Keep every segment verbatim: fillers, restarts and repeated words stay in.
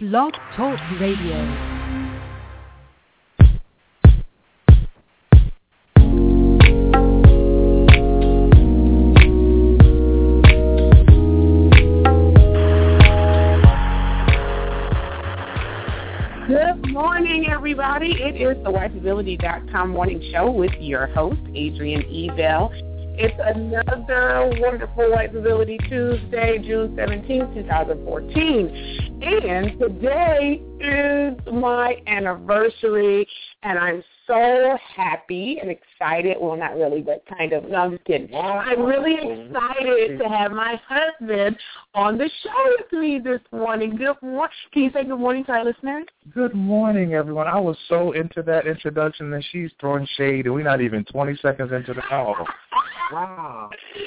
Blog Talk Radio. Good morning, everybody. It is the wife ability dot com morning show with your host, Adrienne Ebell. It's another wonderful Wife-Ability Tuesday, June seventeenth, twenty fourteen. And today is my anniversary, and I'm so happy and excited. Well, not really, but kind of. No, I'm just kidding. I'm really excited to have my husband on the show with me this morning. Good morning. Can you say good morning to our listeners? Good morning, everyone. I was so into that introduction that she's throwing shade, and we're not even twenty seconds into the call. Wow.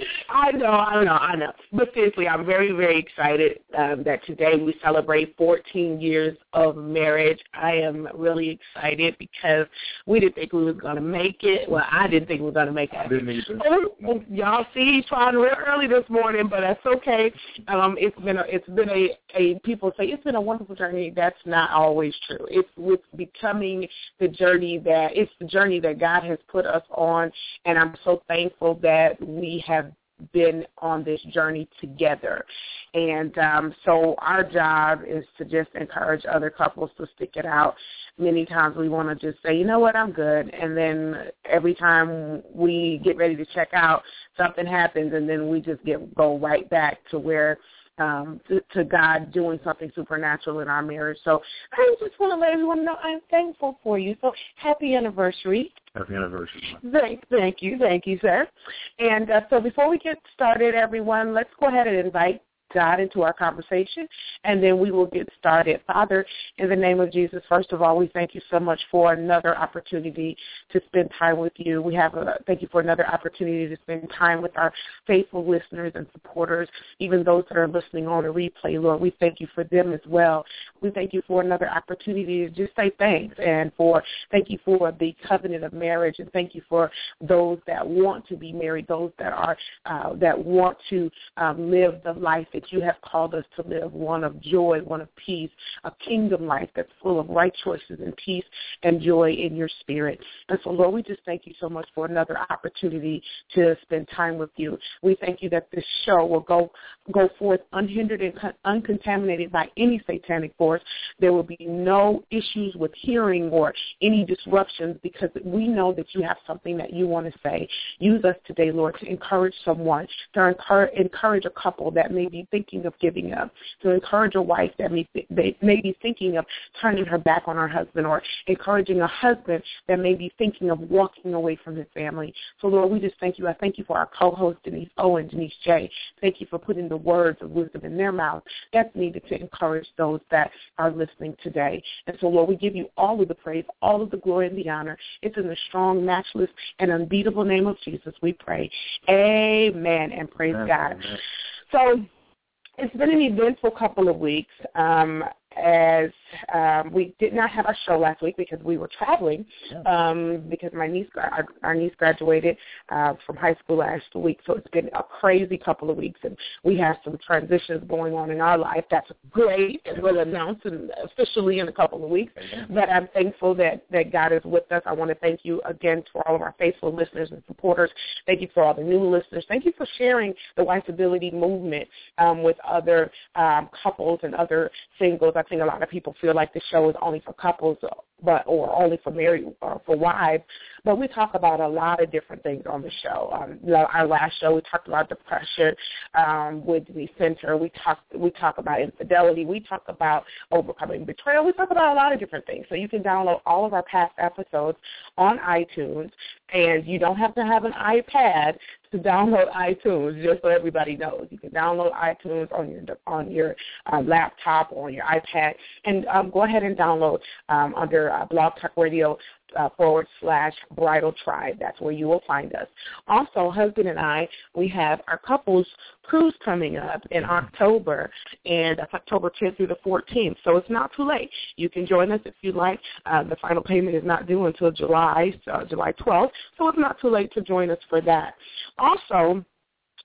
I know, I know, I know. But seriously, I'm very, very excited um, that today we celebrate fourteen years of marriage. I am really excited because we didn't think we were going to make it. Well, I didn't think we were going to make it. I didn't either. Oh, y'all see, he's trying real early this morning, but that's okay. Um, it's been, a, it's been a, a, people say it's been a wonderful journey. That's not always true. It's, it's becoming the journey that, it's the journey that God has put us on, and I'm so thankful that we have been on this journey together. And um, so our job is to just encourage other couples to stick it out. Many times we want to just say, you know what, I'm good. And then every time we get ready to check out, something happens, and then we just get go right back to where Um, to, to God doing something supernatural in our marriage. So I just want to let everyone know I'm thankful for you. So happy anniversary. Happy anniversary. Thank, thank you. Thank you, sir. And uh, so before we get started, everyone, let's go ahead and invite God into our conversation, and then we will get started. Father, in the name of Jesus, first of all, we thank you so much for another opportunity to spend time with you. We have a thank you for another opportunity to spend time with our faithful listeners and supporters, even those that are listening on a replay. Lord, we thank you for them as well. We thank you for another opportunity to just say thanks, and for thank you for the covenant of marriage, and thank you for those that want to be married, those that are uh, that want to um, live the life that you have called us to live, one of joy, one of peace, a kingdom life that's full of right choices and peace and joy in your spirit. And so, Lord, we just thank you so much for another opportunity to spend time with you. We thank you that this show will go go forth unhindered and uncontaminated by any satanic force. There will be no issues with hearing or any disruptions, because we know that you have something that you want to say. Use us today, Lord, to encourage someone, to encourage, encourage a couple that may be thinking of giving up, to encourage a wife that may, they may be thinking of turning her back on her husband, or encouraging a husband that may be thinking of walking away from his family. So, Lord, we just thank you. I thank you for our co-host, Denise O and Denise J. Thank you for putting the words of wisdom in their mouth that's needed to encourage those that are listening today. And so, Lord, we give you all of the praise, all of the glory and the honor. It's in the strong, matchless, and unbeatable name of Jesus we pray. Amen, and praise Amen. God. Amen. So, it's been an eventful couple of weeks, um, as um, we did not have our show last week because we were traveling, um, because my niece, our, our niece graduated uh, from high school last week. So it's been a crazy couple of weeks, and we have some transitions going on in our life. That's great, and we'll announce it officially in a couple of weeks. But I'm thankful that, that God is with us. I want to thank you again for all of our faithful listeners and supporters. Thank you for all the new listeners. Thank you for sharing the Wife-Ability movement um, with other um, couples and other singles. I think a lot of people feel like the show is only for couples, but or only for married or for wives. But we talk about a lot of different things on the show. Um, you know, our last show, we talked about depression um, with the center. We talk we talk about infidelity. We talk about overcoming betrayal. We talk about a lot of different things. So you can download all of our past episodes on iTunes, and you don't have to have an iPad to download iTunes, just so everybody knows. You can download iTunes on your on your um, laptop or on your iPad, and um, go ahead and download um, under uh, Blog Talk Radio uh, forward slash Bridal Tribe. That's where you will find us. Also, husband and I, we have our couples cruise coming up in October, and that's October tenth through the fourteenth, so it's not too late. You can join us if you'd like. Uh, the final payment is not due until July, uh, July twelfth, so it's not too late to join us for that. Also,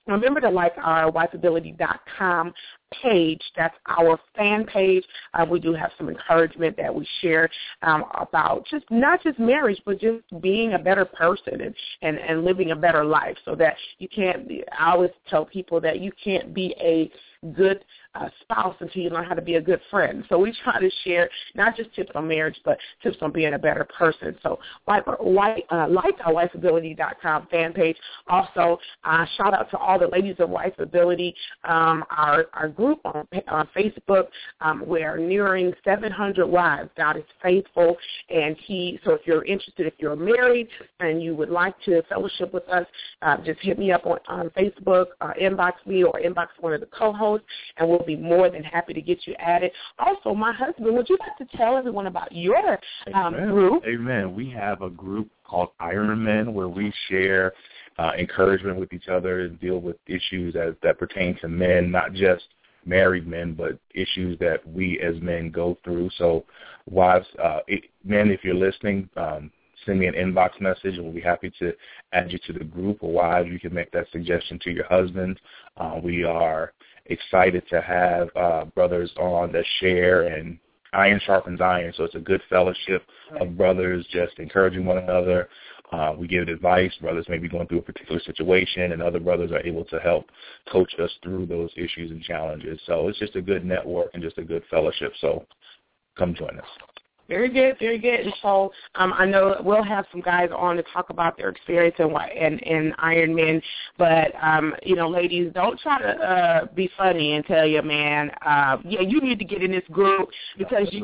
remember to like our wife ability dot com page. That's our fan page. Uh, we do have some encouragement that we share um, about just not just marriage, but just being a better person and, and, and living a better life, so that you can't be, I always tell people that you can't be a good uh, spouse until you learn how to be a good friend. So we try to share not just tips on marriage, but tips on being a better person. So like, like, uh, like our wife ability dot com fan page. Also, uh, shout out to all the ladies of Wife Ability, um, our, our group on, on Facebook. Um, we are nearing seven hundred wives. God is faithful, and he. So if you're interested, if you're married and you would like to fellowship with us, uh, just hit me up on, on Facebook, uh, inbox me, or inbox one of the co-hosts, and we'll be more than happy to get you added. Also, my husband, would you like to tell everyone about your um, Amen. group? Amen. We have a group called Iron Men where we share uh, encouragement with each other and deal with issues as that pertain to men, not just married men, but issues that we as men go through. So, wives, uh, it, men, if you're listening, um, send me an inbox message, and we'll be happy to add you to the group. Or wives, you can make that suggestion to your husband. Uh, we are excited to have uh, brothers on that share, and iron sharpens iron, so it's a good fellowship of brothers just encouraging one another. Uh, we give advice. Brothers may be going through a particular situation, and other brothers are able to help coach us through those issues and challenges. So it's just a good network and just a good fellowship. So come join us. Very good, very good. And so um, I know we'll have some guys on to talk about their experience in, in, in Iron Men. But, um, you know, ladies, don't try to uh, be funny and tell your man, uh, yeah, you need to get in this group because you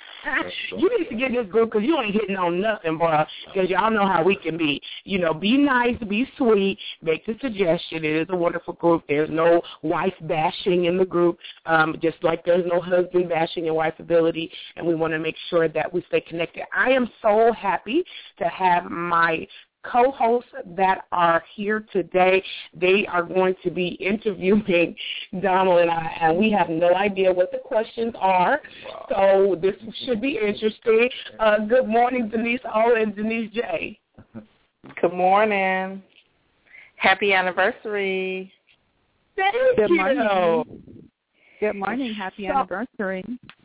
you need to get in this group because you ain't hitting on nothing, bro, because y'all know how we can be. You know, be nice, be sweet, make the suggestion. It is a wonderful group. There's no wife bashing in the group, um, just like there's no husband bashing in Wife Ability, and we want to make sure that we stay connected. I am so happy to have my co-hosts that are here today. They are going to be interviewing Donald and I, and we have no idea what the questions are, so this should be interesting. Uh, good morning, Denise O and Denise J. Good morning. Happy anniversary. Thank Good you. morning. Good morning. Happy So, anniversary.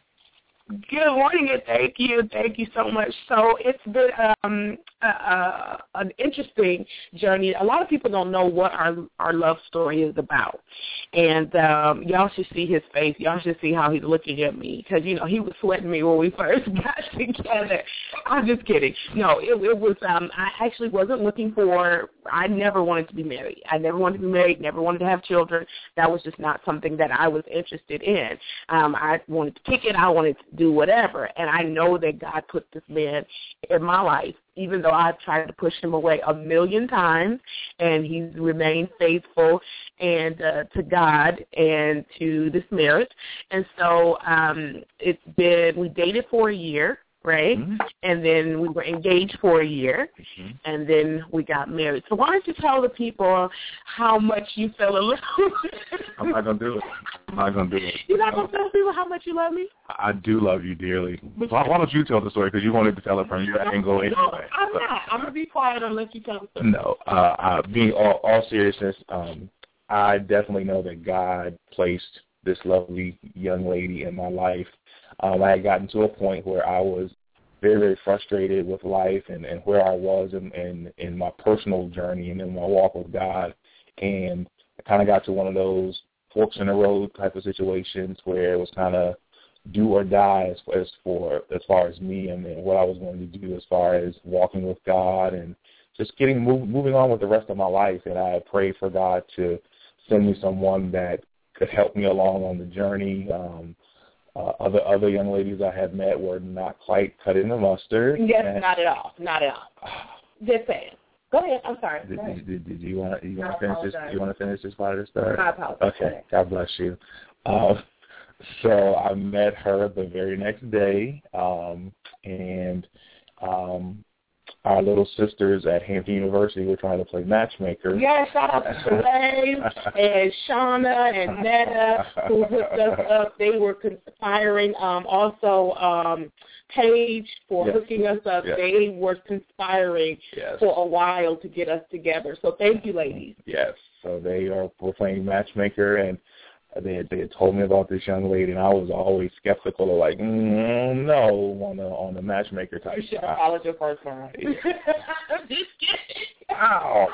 Good morning, and thank you. Thank you so much. So it's been um, uh, uh, an interesting journey. A lot of people don't know what our our love story is about. And um, y'all should see his face. Y'all should see how he's looking at me because, you know, he was sweating me when we first got together. I'm just kidding. No, it, it was, um, I actually wasn't looking for, I never wanted to be married. I never wanted to be married, never wanted to have children. That was just not something that I was interested in. Um, I wanted to kick it. I wanted to do whatever. And I know that God put this man in my life, even though I've tried to push him away a million times, and he's remained faithful and uh, to God and to this marriage. And so um, it's been, we dated for a year, right? Mm-hmm. And then we were engaged for a year, mm-hmm. and then we got married. So why don't you tell the people how much you fell in love with? I'm not going to do it. I'm not going to do it. You're not going to tell people how much you love me? I do love you dearly. Why, why don't you tell the story? Because you wanted to tell it from your angle anyway. No, I'm but, not. I'm going to be quiet and let you tell the story. No. Uh, uh, being all, all seriousness, um, I definitely know that God placed this lovely young lady in my life. Um, I had gotten to a point where I was very, very frustrated with life and, and where I was in, in, in my personal journey and in my walk with God. And I kind of got to one of those forks in the road type of situations where it was kind of do or die as, as for as far as me and, and what I was going to do as far as walking with God and just getting move, moving on with the rest of my life. And I prayed for God to send me someone that could help me along on the journey. Um, uh, other other young ladies I had met were not quite cutting the mustard. Yes, and, not at all, not at all. Just saying. Go ahead. I'm sorry. Did, ahead. did, did you want you want to finish this? You want to finish this part of the story? I apologize. Okay. God bless you. Um, so I met her the very next day, um, and um, our little sisters at Hampton University were trying to play matchmaker. Yeah, shout out to Shalane and Shauna and Netta who hooked us up. They were conspiring. Um, also, um, Paige for yes. hooking us up. Yes. They were conspiring yes. for a while to get us together. So thank you, ladies. Yes. So they are were playing matchmaker, and they had, they had told me about this young lady, and I was always skeptical of like, mm, no, on the on the matchmaker type. You should have followed your first one. Just kidding. Wow.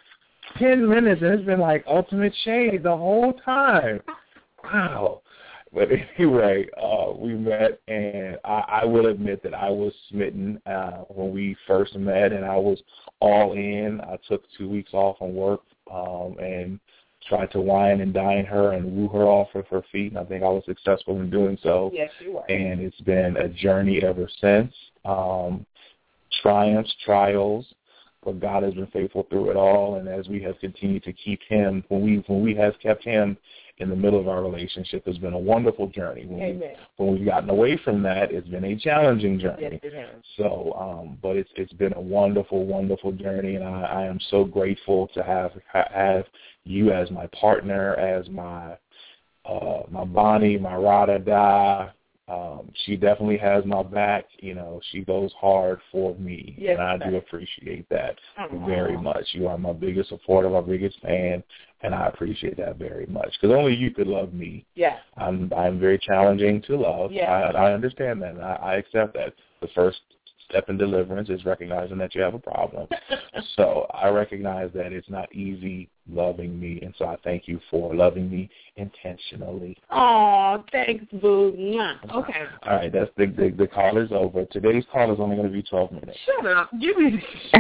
Ten minutes, and it's been like ultimate shade the whole time. Wow. But anyway, uh, we met, and I, I will admit that I was smitten uh, when we first met, and I was all in. I took two weeks off from work um, and tried to wine and dine her and woo her off of her feet, and I think I was successful in doing so. Yes, you were. And it's been a journey ever since. Um, triumphs, trials, but God has been faithful through it all, and as we have continued to keep him, when we when we have kept him in the middle of our relationship, it's been a wonderful journey. When, Amen. we, when we've gotten away from that, it's been a challenging journey. Yes, it has. So, um, but it's it's been a wonderful, wonderful journey, and I, I am so grateful to have have you as my partner, as my uh, my Bonnie, my ride or die. Um, she definitely has my back. You know, she goes hard for me, yes, and I sir. do appreciate that uh-huh. very much. You are my biggest supporter, my biggest fan, and I appreciate that very much because only you could love me. Yeah, I'm I'm very challenging to love. Yeah. I, I understand that. And I, I accept that. The first step in deliverance is recognizing that you have a problem. So I recognize that it's not easy loving me, and so I thank you for loving me intentionally. Oh, thanks, boo. Yeah. Okay. All right, that's the, the the call is over. Today's call is only going to be twelve minutes. Shut up. Give me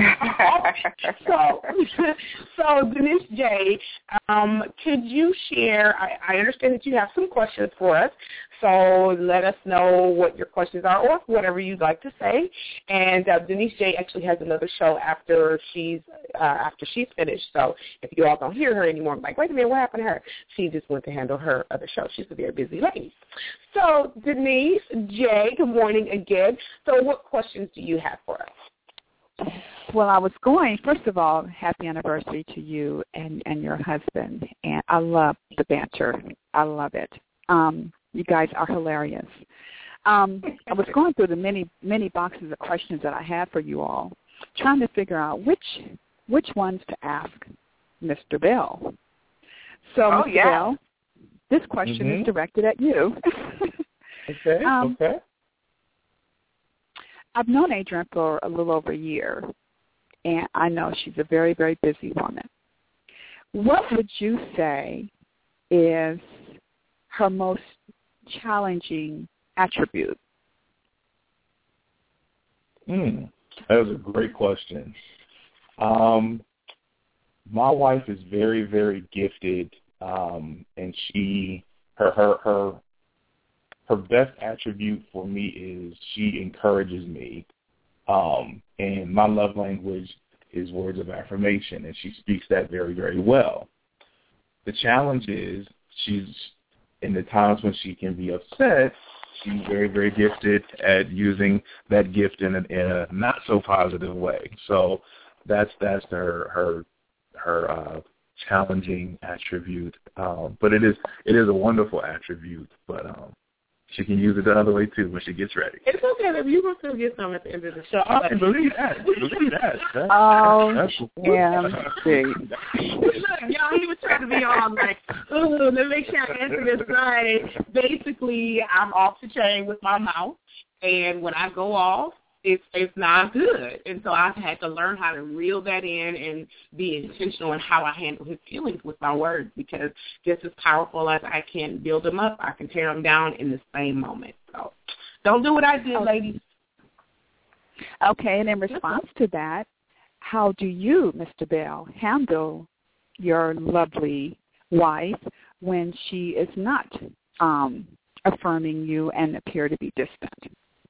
so, so Denise J, um, could you share, I, I understand that you have some questions for us, so let us know what your questions are or whatever you'd like to say. And uh, Denise J actually has another show after she's uh, after she's finished, so if you all don't hear her anymore, I'm like, wait a minute, what happened to her? She just went to handle her other show. She's a very busy lady. So, Denise J, good morning again. So what questions do you have for us? Well, I was going, first of all, happy anniversary to you and, and your husband. And I love the banter. I love it. Um, you guys are hilarious. Um, I was going through the many, many boxes of questions that I had for you all, trying to figure out which which ones to ask Mister Bell. So, oh, Mister yeah. Bell, this question mm-hmm. is directed at you. Okay, um, okay. I've known Adrienne for a little over a year, and I know she's a very, very busy woman. What would you say is her most challenging attribute? Mm, that was a great question. Um, my wife is very, very gifted, um, and she, her, her, her, her best attribute for me is she encourages me, um, and my love language is words of affirmation, and she speaks that very, very well. The challenge is she's, in the times when she can be upset, she's very, very gifted at using that gift in a, in a not so positive way. So that's that's her her her uh, challenging attribute. Um, but it is it is a wonderful attribute. But um, she can use it the other way too when she gets ready. It's okay if you will still get some at the end of the show. I believe that. Believe that. That's, oh, that's yeah. Look, y'all, he was trying to be all like, ooh, let me make sure I answer this right. Basically, I'm off the chain with my mouth, and when I go off, it's it's not good. And so I've had to learn how to reel that in and be intentional in how I handle his feelings with my words, because just as powerful as I can build them up, I can tear them down in the same moment. So don't do what I did, ladies. Okay, and in response to that, how do you, Mister Bell, handle your lovely wife when she is not um, affirming you and appear to be distant?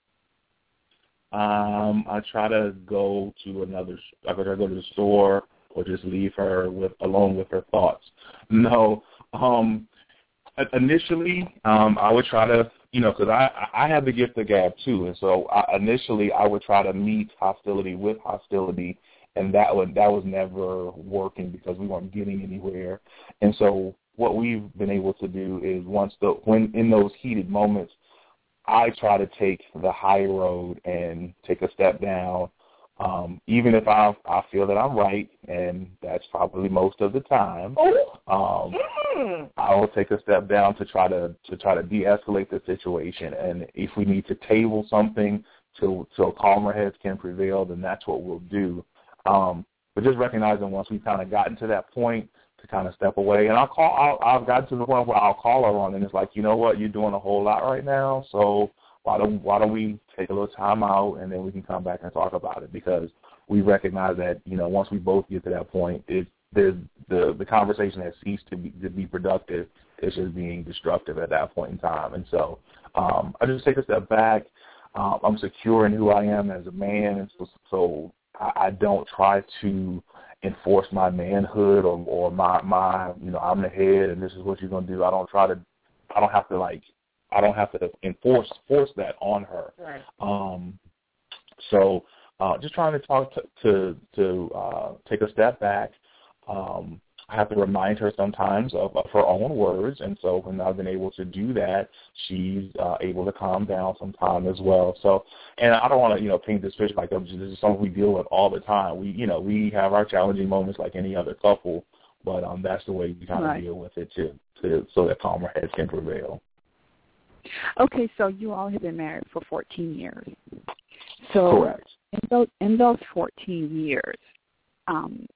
Um, I try to go to another. I try to go to the store or just leave her with alone with her thoughts. No, um, initially, um, I would try to, you know, because I, I have the gift of gab too, and so I, initially I would try to meet hostility with hostility, and that would that was never working because we weren't getting anywhere. And so what we've been able to do is once the when in those heated moments, I try to take the high road and take a step down, um, even if I I feel that I'm right, and that's probably most of the time. Um, I will take a step down to try to to try to de-escalate the situation, and if we need to table something to so calmer heads can prevail, then that's what we'll do. Um, but just recognizing once we've kind of gotten to that point to kind of step away, and I'll call. I'll, I've gotten to the point where I'll call her on, and it's like, you know what, you're doing a whole lot right now, so why don't why don't we take a little time out, and then we can come back and talk about it, because we recognize that, you know, once we both get to that point, it there's the the conversation has ceased to be to be productive. It's just being destructive at that point in time, and so um, I just take a step back. Um, I'm secure in who I am as a man, and so, so I, I don't try to enforce my manhood or, or my, my, you know, I'm the head and this is what you're going to do. I don't try to, I don't have to like, I don't have to enforce, force that on her. Right. Um, so uh, just trying to talk to, to, to uh, take a step back. Um, I have to remind her sometimes of, of her own words, and so when I've been able to do that, she's uh, able to calm down sometime as well. So, and I don't want to, you know, paint this picture like this is something we deal with all the time. We, you know, we have our challenging moments like any other couple, but um, that's the way we kind of right. deal with it too, to, so that calmer heads can prevail. Okay, so you all have been married for fourteen years. So correct. In those, in those fourteen years, um,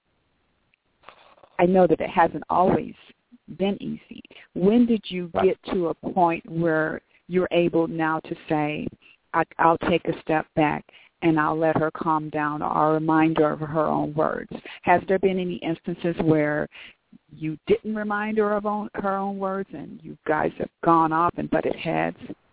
I know that it hasn't always been easy. When did you get to a point where you're able now to say, I, I'll take a step back and I'll let her calm down, or a reminder of her own words? Has there been any instances where you didn't remind her of own, her own words and you guys have gone off and butted heads?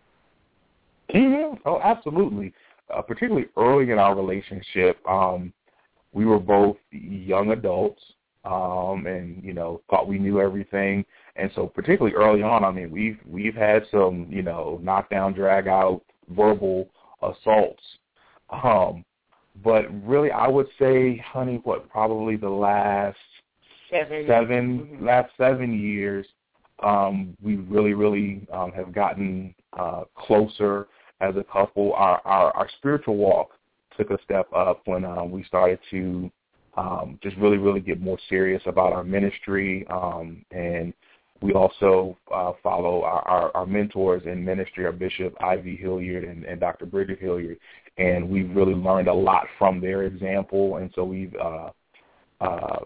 Mm-hmm. Oh, absolutely. Uh, particularly early in our relationship, um, we were both young adults. Um, and, you know, thought we knew everything. And so particularly early on, I mean, we've, we've had some, you know, knockdown, drag out, verbal assaults. Um, but really, I would say, honey, what, probably the last seven, seven mm-hmm. last seven years, um, we really, really um, have gotten uh, closer as a couple. Our, our, our spiritual walk took a step up when um, we started to Um, just really, really get more serious about our ministry, um, and we also uh, follow our, our, our mentors in ministry, our Bishop Ivy Hilliard and, and Doctor Bridget Hilliard, and we've really learned a lot from their example, and so we've uh, uh,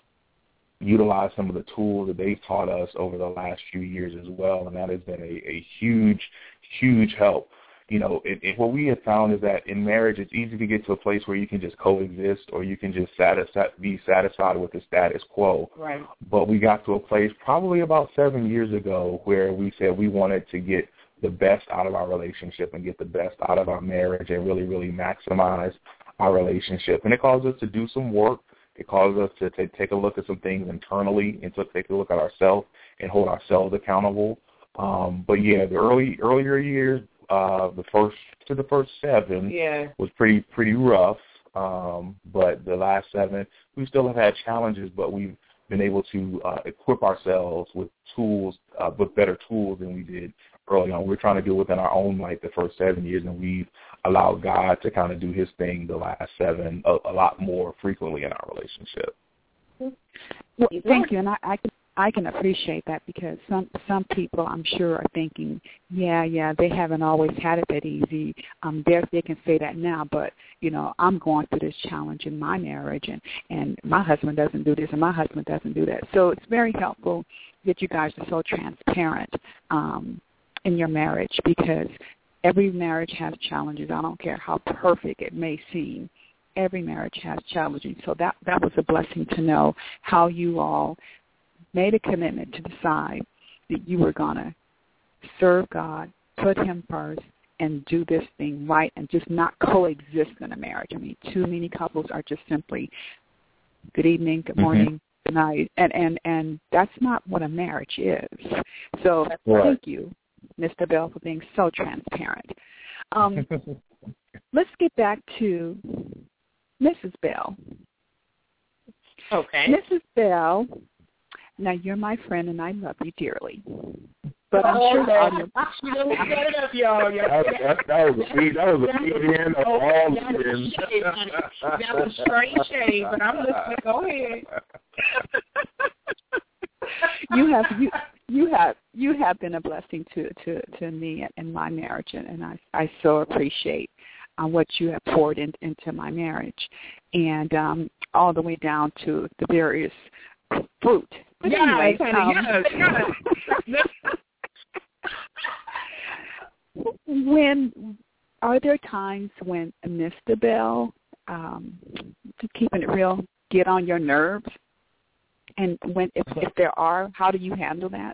utilized some of the tools that they've taught us over the last few years as well, and that has been a, a huge, huge help. You know, it, it, what we have found is that in marriage, it's easy to get to a place where you can just coexist or you can just satis- be satisfied with the status quo. Right. But we got to a place probably about seven years ago where we said we wanted to get the best out of our relationship and get the best out of our marriage and really, really maximize our relationship. And it caused us to do some work. It caused us to t- take a look at some things internally and to take a look at ourselves and hold ourselves accountable. Um, but, yeah, the early earlier years, Uh, the first to the first seven yeah. was pretty pretty rough, um, but the last seven we still have had challenges, but we've been able to uh, equip ourselves with tools, uh, with better tools than we did early on. We're trying to do it within our own life the first seven years, and we've allowed God to kind of do His thing the last seven a, a lot more frequently in our relationship. Well, thank you, and I, I can. I can appreciate that, because some some people, I'm sure, are thinking, yeah, yeah, they haven't always had it that easy. Um, they they can say that now, but you know, I'm going through this challenge in my marriage, and and my husband doesn't do this, and my husband doesn't do that. So it's very helpful that you guys are so transparent um, in your marriage, because every marriage has challenges. I don't care how perfect it may seem. Every marriage has challenges. So that that was a blessing to know how you all made a commitment to decide that you were going to serve God, put Him first, and do this thing right, and just not coexist in a marriage. I mean, too many couples are just simply good evening, good morning, mm-hmm. good night, and, and, and that's not what a marriage is. So right. thank you. Mister Bell, for being so transparent. Um, let's get back to Missus Bell. Okay. Missus Bell, now you're my friend and I love you dearly. But I'm oh, sure no. on your... You know, set it up, y'all. That, that, that was a feed, that was a feed in of all that of was shade, honey. That was straight shade, but I'm listening. Go ahead. you have you you have you have been a blessing to to, to me and my marriage, and, and I I so appreciate uh, what you have poured in, into my marriage, and um, all the way down to the various fruit. But yeah, anyway, honey, um, yes, when are there times when Mister Bell, um, just keeping it real, get on your nerves? And when, if, if there are, how do you handle that?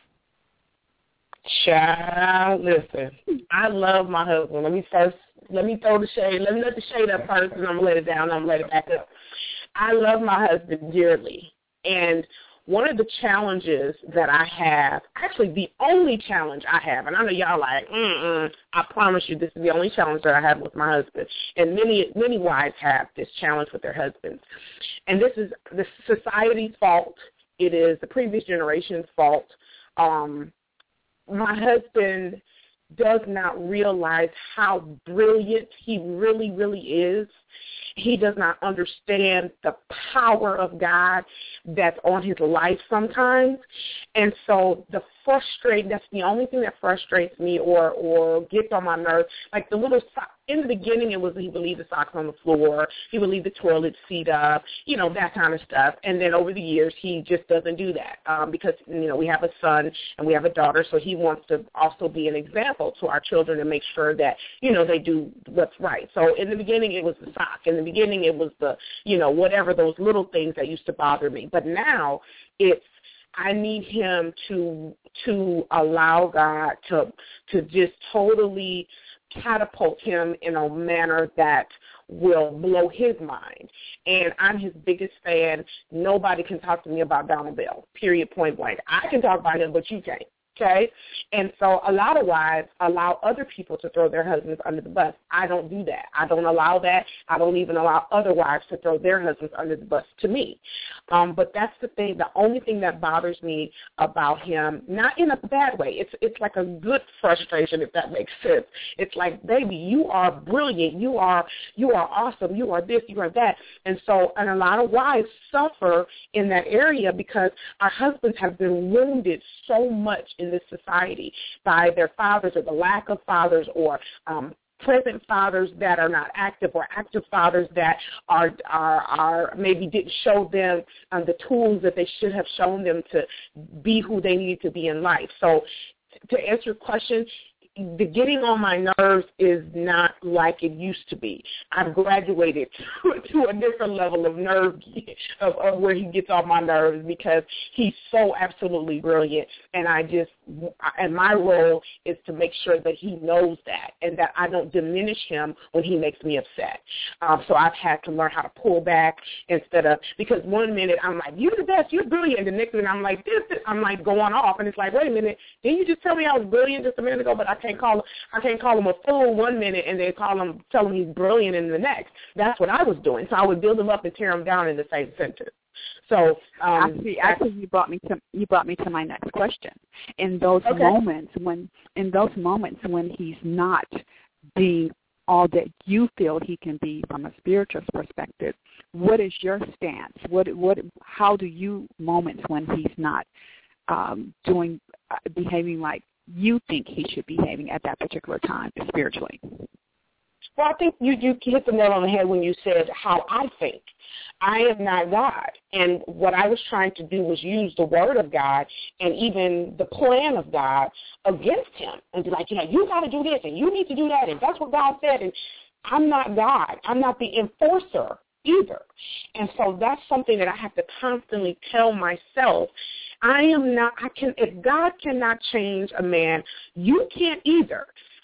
Child, listen, I love my husband. Let me first, let me throw the shade. Let me let the shade up first, and I'm going to let it down, and I'm going to let it back up. I love my husband dearly. And one of the challenges that I have, actually the only challenge I have, and I know y'all like, mm-mm, I promise you this is the only challenge that I have with my husband. And many, many wives have this challenge with their husbands. And this is the society's fault. It is the previous generation's fault. Um, my husband does not realize how brilliant he really, really is. He does not understand the power of God that's on his life sometimes. And so the frustrating, that's the only thing that frustrates me or, or gets on my nerves. Like the little, in the beginning it was he would leave the socks on the floor, he would leave the toilet seat up, you know, that kind of stuff. And then over the years he just doesn't do that um, because, you know, we have a son and we have a daughter, so he wants to also be an example to our children and make sure that, you know, they do what's right. So in the beginning it was the sock. In the beginning it was the, you know, whatever, those little things that used to bother me. But now it's, I need him to to allow God to to just totally catapult him in a manner that will blow his mind. And I'm his biggest fan. Nobody can talk to me about Donald Bell, period, point blank. I can talk about him, but you can't. Okay? And so a lot of wives allow other people to throw their husbands under the bus. I don't do that. I don't allow that. I don't even allow other wives to throw their husbands under the bus to me. Um, but that's the thing, the only thing that bothers me about him, not in a bad way. It's it's like a good frustration, if that makes sense. It's like, baby, you are brilliant. You are you are awesome. You are this, you are that. And so and a lot of wives suffer in that area because our husbands have been wounded so much in this society by their fathers or the lack of fathers or um, present fathers that are not active or active fathers that are are, are maybe didn't show them um, the tools that they should have shown them to be who they need to be in life. So to answer your question, the getting on my nerves is not like it used to be. I've graduated to, to a different level of nerve of, of where he gets on my nerves because he's so absolutely brilliant, and I just and my role is to make sure that he knows that and that I don't diminish him when he makes me upset. Um, so I've had to learn how to pull back instead of because one minute I'm like, you're the best, you're brilliant, and the next minute I'm like this, this. I'm like going off, and it's like, wait a minute, didn't you just tell me I was brilliant just a minute ago? But I can't call I can't call him a fool one minute and then call him tell him he's brilliant in the next. That's what I was doing. So I would build him up and tear him down in the same sentence. So um, actually, actually, you brought me to you brought me to my next question. In those okay. moments when in those moments when he's not being all that you feel he can be from a spiritual perspective, what is your stance? What what how do you moments when he's not um, doing uh, behaving like you think he should be behaving at that particular time spiritually? Well, I think you, you hit the nail on the head when you said how I think. I am not God. And what I was trying to do was use the word of God and even the plan of God against him and be like, you know, you got to do this and you need to do that and that's what God said. And I'm not God. I'm not the enforcer either. And so that's something that I have to constantly tell myself. I am not, I can, if God cannot change a man, you can't either.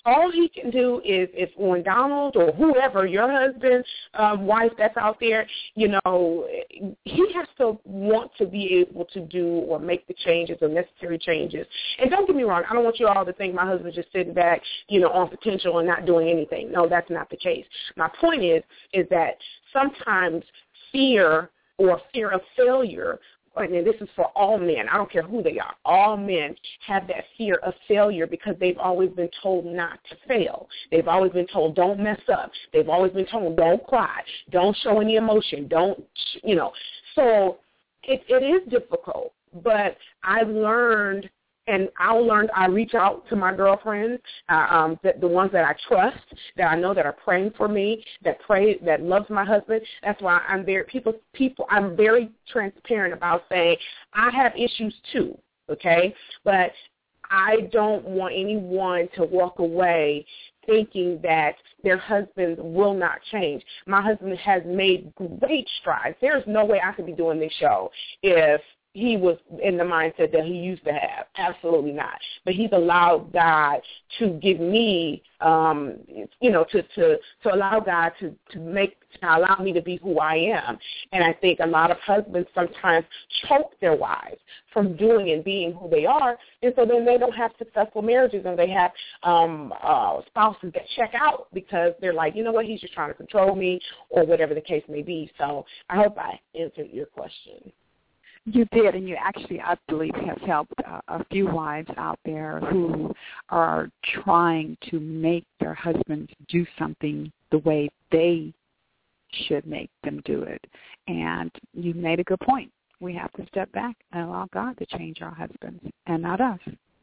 all he can do is if when Donald or whoever, your husband, um, wife that's out there, you know, he has to want to be able to do or make the changes or necessary changes. And don't get me wrong, I don't want you all to think my husband's just sitting back, you know, on potential and not doing anything. No, that's not the case. My point is, is that sometimes fear or fear of failure, and this is for all men, I don't care who they are, all men have that fear of failure because they've always been told not to fail. They've always been told don't mess up. They've always been told don't cry, don't show any emotion, don't, you know. So it, it is difficult, but I've learned, and I'll learn, I reach out to my girlfriends, uh, um, the, the ones that I trust, that I know that are praying for me, that pray, that loves my husband. That's why I'm very, people, people, I'm very transparent about saying I have issues too, okay? But I don't want anyone to walk away thinking that their husband will not change. My husband has made great strides. There's no way I could be doing this show if he was in the mindset that he used to have. Absolutely not. But he's allowed God to give me, um, you know, to, to, to allow God to, to make, to allow me to be who I am. And I think a lot of husbands sometimes choke their wives from doing and being who they are, and so then they don't have successful marriages, and they have um, uh, spouses that check out because they're like, you know what, he's just trying to control me, or whatever the case may be. So I hope I answered your question. You did, and you actually, I believe, have helped uh, a few wives out there who are trying to make their husbands do something the way they should make them do it. And you made a good point. We have to step back and allow God to change our husbands and not us.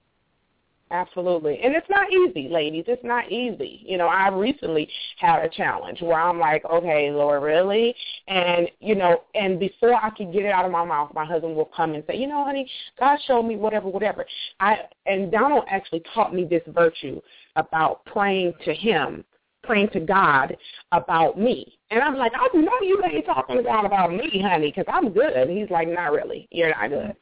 Absolutely. And it's not easy, ladies. It's not easy. You know, I recently had a challenge where I'm like, okay, Lord, really? And, you know, and before I could get it out of my mouth, my husband will come and say, you know, honey, God showed me whatever, whatever. I And Donald actually taught me this virtue about praying to him, praying to God about me. And I'm like, I know you ain't talking to God about me, honey, because I'm good. And he's like, not really. You're not good.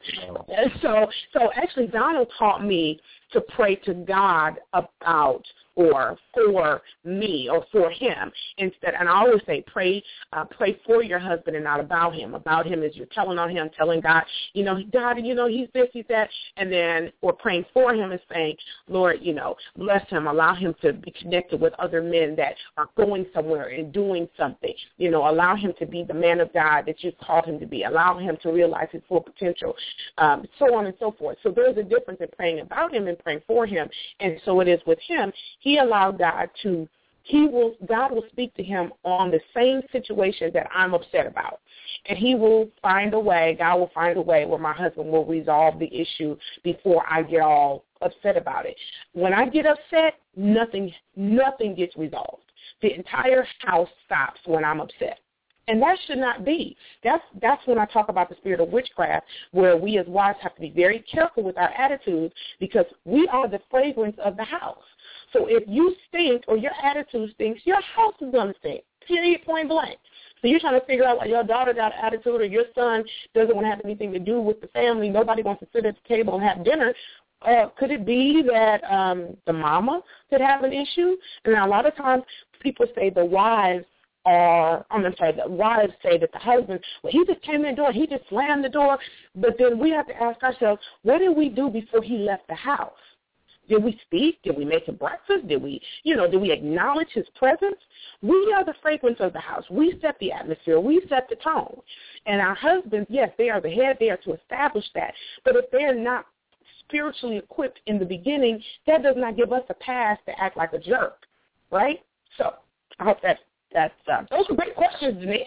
So, so actually, Donald taught me to pray to God about or for me or for him instead. And I always say pray uh, pray for your husband and not about him. About him is you're telling on him, telling God, you know, God, you know, he's this, he's that. And then or praying for him is saying, Lord, you know, bless him, allow him to be connected with other men that are going somewhere and doing something. You know, allow him to be the man of God that you've called him to be. Allow him to realize his full potential, um, so on and so forth. So there's a difference in praying about him and praying for him. And so it is with him. He allowed God to, he will, God will speak to him on the same situation that I'm upset about. And he will find a way, God will find a way where my husband will resolve the issue before I get all upset about it. When I get upset, nothing, nothing gets resolved. The entire house stops when I'm upset. And that should not be. That's that's when I talk about the spirit of witchcraft, where we as wives have to be very careful with our attitudes because we are the fragrance of the house. So if you stink or your attitude stinks, your house is going to stink, period, point blank. So you're trying to figure out why your daughter got an attitude or your son doesn't want to have anything to do with the family. Nobody wants to sit at the table and have dinner. Uh, could it be that um, the mama could have an issue? And a lot of times people say the wives are, I'm sorry, the wives say that the husband, well, he just came in the door, he just slammed the door. But then we have to ask ourselves, what did we do before he left the house? Did we speak? Did we make him breakfast? Did we, you know, did we acknowledge his presence? We are the fragrance of the house. We set the atmosphere. We set the tone. And our husbands, yes, they are the head. They are to establish that. But if they're not spiritually equipped in the beginning, that does not give us a pass to act like a jerk, right? So I hope that that's, uh, those are great questions, Denise.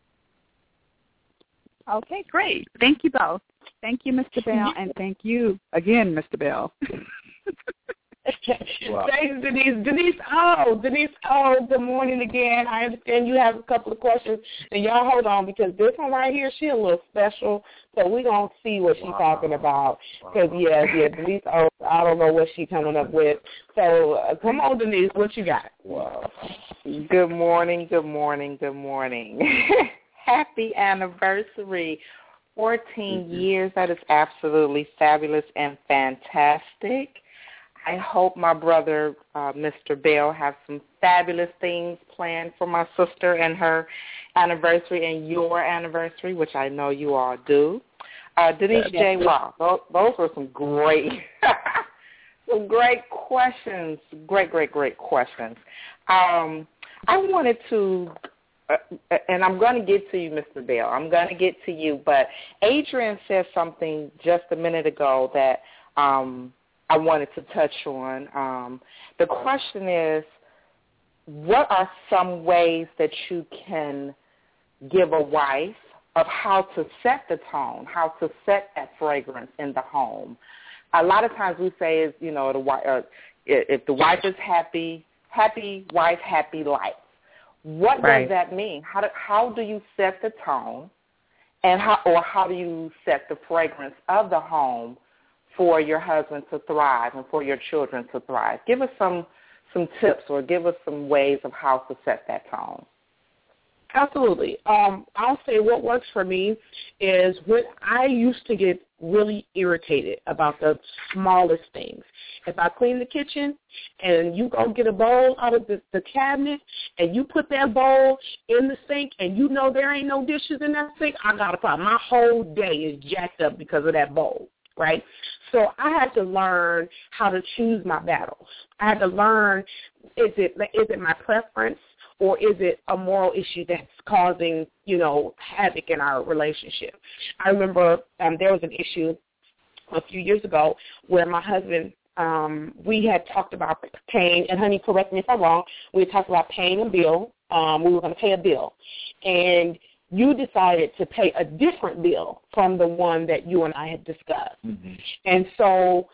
Okay, great. Thank you both. Thank you, Mister Bell, and thank you again, Mister Bell. Wow. Thanks, Denise. Denise, oh, Denise, oh, good morning again. I understand you have a couple of questions, and y'all hold on because this one right here, she a little special, so we're going to see what she's wow. talking about. Because, wow. yeah, yeah, Denise, oh, I don't know what she's coming up with. So uh, come on, Denise, what you got? Wow. Good morning, good morning, good morning. Happy anniversary. fourteen mm-hmm. years. That is absolutely fabulous and fantastic. I hope my brother, uh, Mister Bell, has some fabulous things planned for my sister and her anniversary and your anniversary, which I know you all do. Uh, Denise J. Wow, those, those were some great, some great questions. Great, great, great questions. Um, I wanted to, uh, and I'm going to get to you, Mister Bell. I'm going to get to you, but Adrian said something just a minute ago that um, I wanted to touch on. Um, the question is, what are some ways that you can give a wife of how to set the tone, how to set that fragrance in the home? A lot of times we say, is you know, the wife, uh, if the wife is happy, happy wife, happy life. What right. does that mean? How do, how do you set the tone, and how or how do you set the fragrance of the home for your husband to thrive and for your children to thrive? Give us some some tips or give us some ways of how to set that tone. Absolutely. Um, I'll say what works for me is when I used to get really irritated about the smallest things. If I clean the kitchen and you go get a bowl out of the, the cabinet and you put that bowl in the sink and you know there ain't no dishes in that sink, I got a problem. My whole day is jacked up because of that bowl, right? So I had to learn how to choose my battles. I had to learn, is it is it my preference, or is it a moral issue that's causing, you know, havoc in our relationship? I remember um, there was an issue a few years ago where my husband, um, we had talked about paying, and honey, correct me if I'm wrong, we had talked about paying a bill. Um, we were going to pay a bill. And you decided to pay a different bill from the one that you and I had discussed. Mm-hmm. And so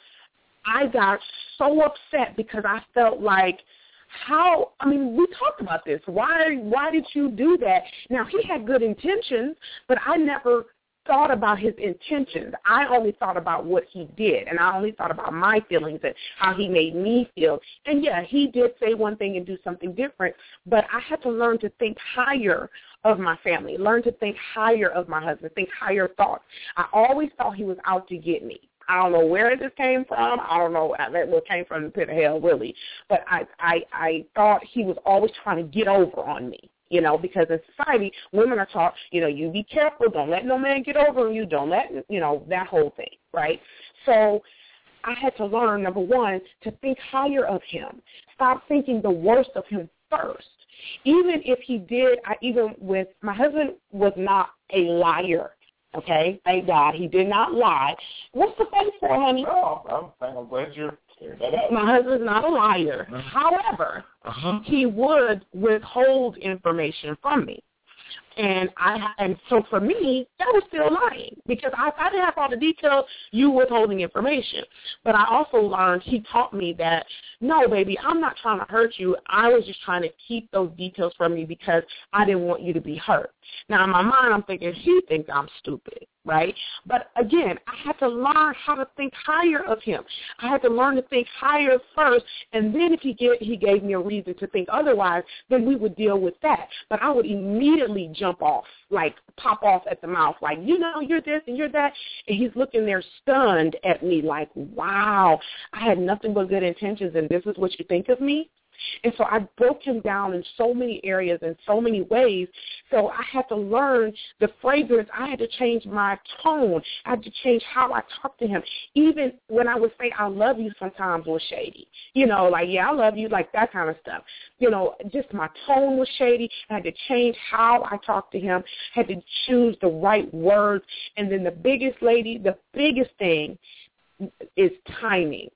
I got so upset because I felt like, how, I mean, we talked about this. Why why did you do that? Now, he had good intentions, but I never thought about his intentions. I only thought about what he did, and I only thought about my feelings and how he made me feel. And, yeah, he did say one thing and do something different, but I had to learn to think higher of my family, learn to think higher of my husband, think higher thoughts. I always thought he was out to get me. I don't know where this came from. I don't know where it came from, the pit of hell, really. But I, I, I thought he was always trying to get over on me, you know, because in society, women are taught, you know, you be careful. Don't let no man get over on you. Don't let, you know, that whole thing, right? So I had to learn, number one, to think higher of him. Stop thinking the worst of him first. Even if he did, I, even with, my husband was not a liar. Okay, thank God. He did not lie. What's the face for, honey? Oh, I'm, I'm glad you're clearing that up. My husband's not a liar. Uh-huh. However, uh-huh. he would withhold information from me. And I and so for me, that was still lying because I, I didn't have all the details, you withholding information. But I also learned, he taught me that, no, baby, I'm not trying to hurt you. I was just trying to keep those details from you because I didn't want you to be hurt. Now, in my mind, I'm thinking, he thinks I'm stupid, right? But, again, I had to learn how to think higher of him. I had to learn to think higher first, and then if he, get, he gave me a reason to think otherwise, then we would deal with that. But I would immediately jump off, like pop off at the mouth, like, you know, you're this and you're that. And he's looking there stunned at me like, wow, I had nothing but good intentions, and this is what you think of me? And so I broke him down in so many areas, in so many ways. So I had to learn the fragrance. I had to change my tone. I had to change how I talk to him. Even when I would say I love you sometimes was shady. You know, like, yeah, I love you, like that kind of stuff. You know, just my tone was shady. I had to change how I talked to him. I had to choose the right words. And then the biggest lady, the biggest thing is timing.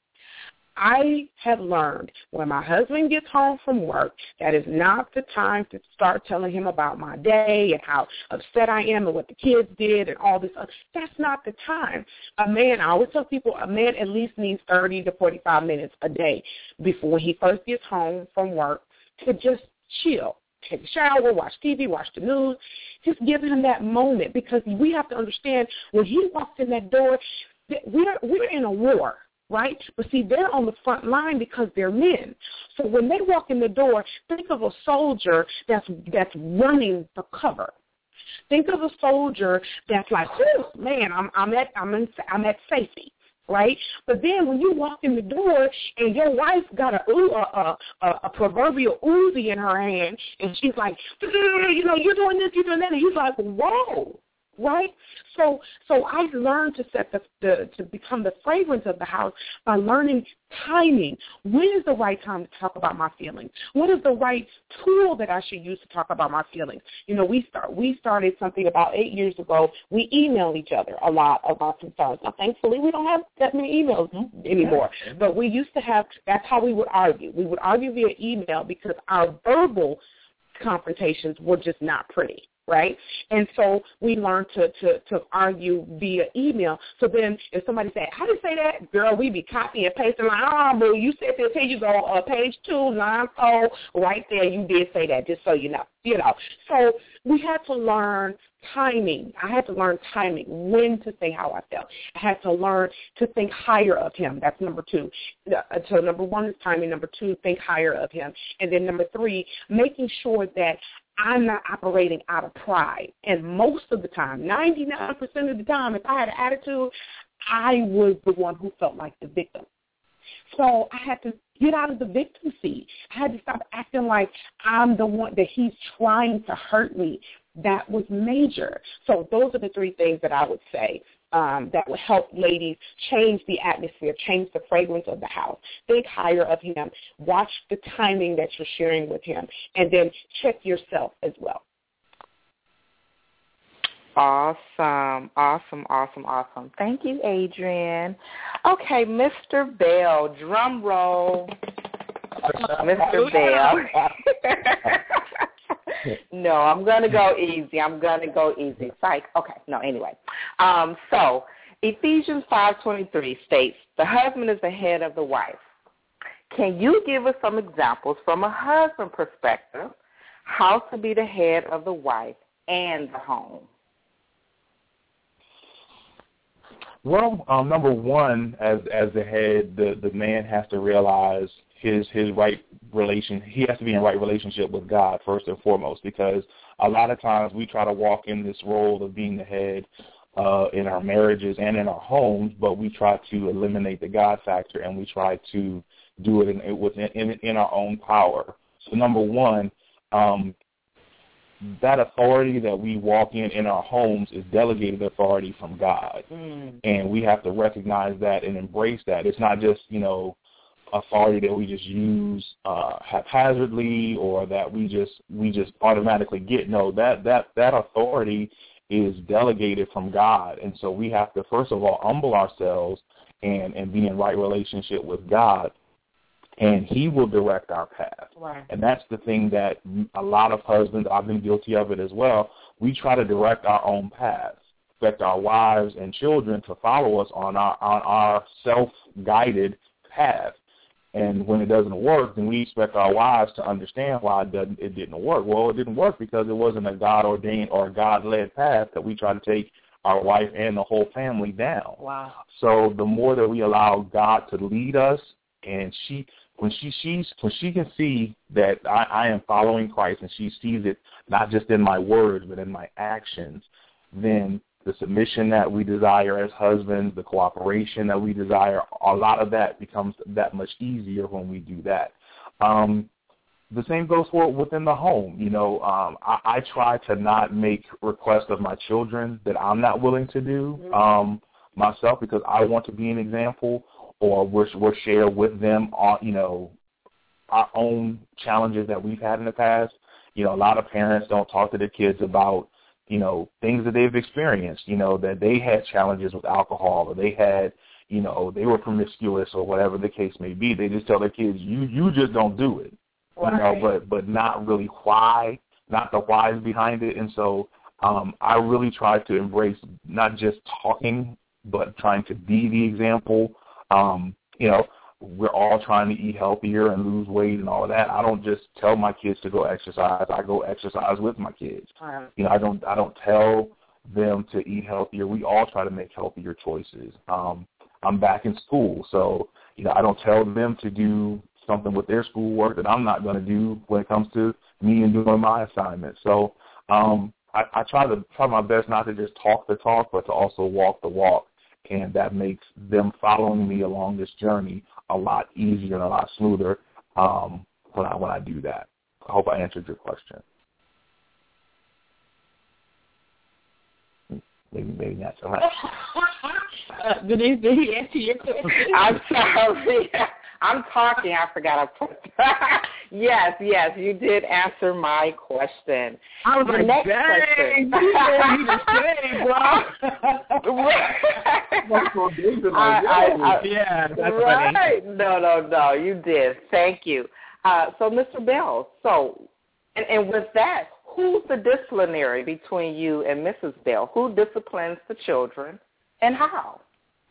I have learned when my husband gets home from work, that is not the time to start telling him about my day and how upset I am and what the kids did and all this other. That's not the time. A man, I always tell people, a man at least needs thirty to forty-five minutes a day before when he first gets home from work to just chill. Take a shower, watch T V, watch the news. Just give him that moment because we have to understand when he walks in that door, we're, we're in a war. Right? But see, they're on the front line because they're men. So when they walk in the door, think of a soldier that's that's running for cover. Think of a soldier that's like, "Whew, man, I'm I'm at I'm in I'm at safety." right? But then when you walk in the door and your wife got a a, a, a proverbial Uzi in her hand, and she's like, you know, you're doing this, you're doing that, and he's like, whoa. Right? So so I've learned to set the, the to become the fragrance of the house by learning timing. When is the right time to talk about my feelings? What is the right tool that I should use to talk about my feelings? You know, we start we started something about eight years ago. We email each other a lot of our concerns. Now, thankfully, we don't have that many emails anymore. But we used to have, that's how we would argue. We would argue via email because our verbal confrontations were just not pretty. Right? And so we learned to, to, to argue via email. So then if somebody said, how do you say that? Girl, we be copying and pasting like, oh, boo, you said this, here you go, uh, page two, line four, right there, you did say that, just so you know. You know. So we had to learn timing. I had to learn timing, when to say how I felt. I had to learn to think higher of him. That's number two. So number one is timing. Number two, think higher of him. And then number three, making sure that I'm not operating out of pride. And most of the time, ninety-nine percent of the time, if I had an attitude, I was the one who felt like the victim. So I had to get out of the victim seat. I had to stop acting like I'm the one that he's trying to hurt me. That was major. So those are the three things that I would say um, that would help ladies change the atmosphere, change the fragrance of the house. Think higher of him. Watch the timing that you're sharing with him. And then check yourself as well. Awesome, awesome, awesome, awesome. Thank you, Adrienne. Okay, Mister Bell, drum roll. Mister Bell. No, I'm going to go easy. I'm going to go easy. Psych. Okay, no, anyway. Um, so Ephesians five twenty-three states, the husband is the head of the wife. Can you give us some examples from a husband perspective, how to be the head of the wife and the home? Well, um, number one, as as the head, the, the man has to realize his his right relation. He has to be in right relationship with God first and foremost, because a lot of times we try to walk in this role of being the head uh, in our marriages and in our homes, but we try to eliminate the God factor and we try to do it in within in, in our own power. So number one, um, that authority that we walk in in our homes is delegated authority from God. Mm. And we have to recognize that and embrace that. It's not just, you know, authority that we just use uh, haphazardly or that we just we just automatically get. No, that, that, that authority is delegated from God. And so we have to, first of all, humble ourselves and, and be in right relationship with God. And he will direct our path. Right. And that's the thing that a lot of husbands, I've been guilty of it as well, we try to direct our own paths, expect our wives and children to follow us on our on our self-guided path. And when it doesn't work, then we expect our wives to understand why it, doesn't, it didn't work. Well, it didn't work because it wasn't a God-ordained or a God-led path that we try to take our wife and the whole family down. Wow. So the more that we allow God to lead us, and she when she she's when she can see that I, I am following Christ, and she sees it not just in my words but in my actions, then the submission that we desire as husbands, the cooperation that we desire, a lot of that becomes that much easier when we do that. Um, the same goes for within the home. You know, um, I, I try to not make requests of my children that I'm not willing to do um, myself, because I want to be an example, or we're, we're share with them on, you know, our own challenges that we've had in the past. You know, a lot of parents don't talk to their kids about, you know, things that they've experienced, you know, that they had challenges with alcohol, or they had, you know, they were promiscuous, or whatever the case may be. They just tell their kids, you you just don't do it, right. You know, but, but not really why, not the whys behind it. And so um, I really try to embrace not just talking, but trying to be the example. Um, you know, we're all trying to eat healthier and lose weight and all of that. I don't just tell my kids to go exercise. I go exercise with my kids. Right. You know, I don't I don't tell them to eat healthier. We all try to make healthier choices. Um, I'm back in school, so, you know, I don't tell them to do something with their schoolwork that I'm not going to do when it comes to me and doing my assignments. So um, I, I try to try my best not to just talk the talk, but to also walk the walk and that makes them following me along this journey a lot easier and a lot smoother um, when I when I do that. I hope I answered your question. Maybe, maybe not so much. uh, Denise, did he answer your question? I'm sorry. I'm talking. I forgot I put Yes, yes, you did answer my question. I was the like, next dang, question. you just say, bro. I, I, I, yeah, that's right. funny. No, no, no, you did. Thank you. Uh, so, Mister Bell, so, and, and with that, who's the disciplinary between you and Missus Bell? Who disciplines the children and how?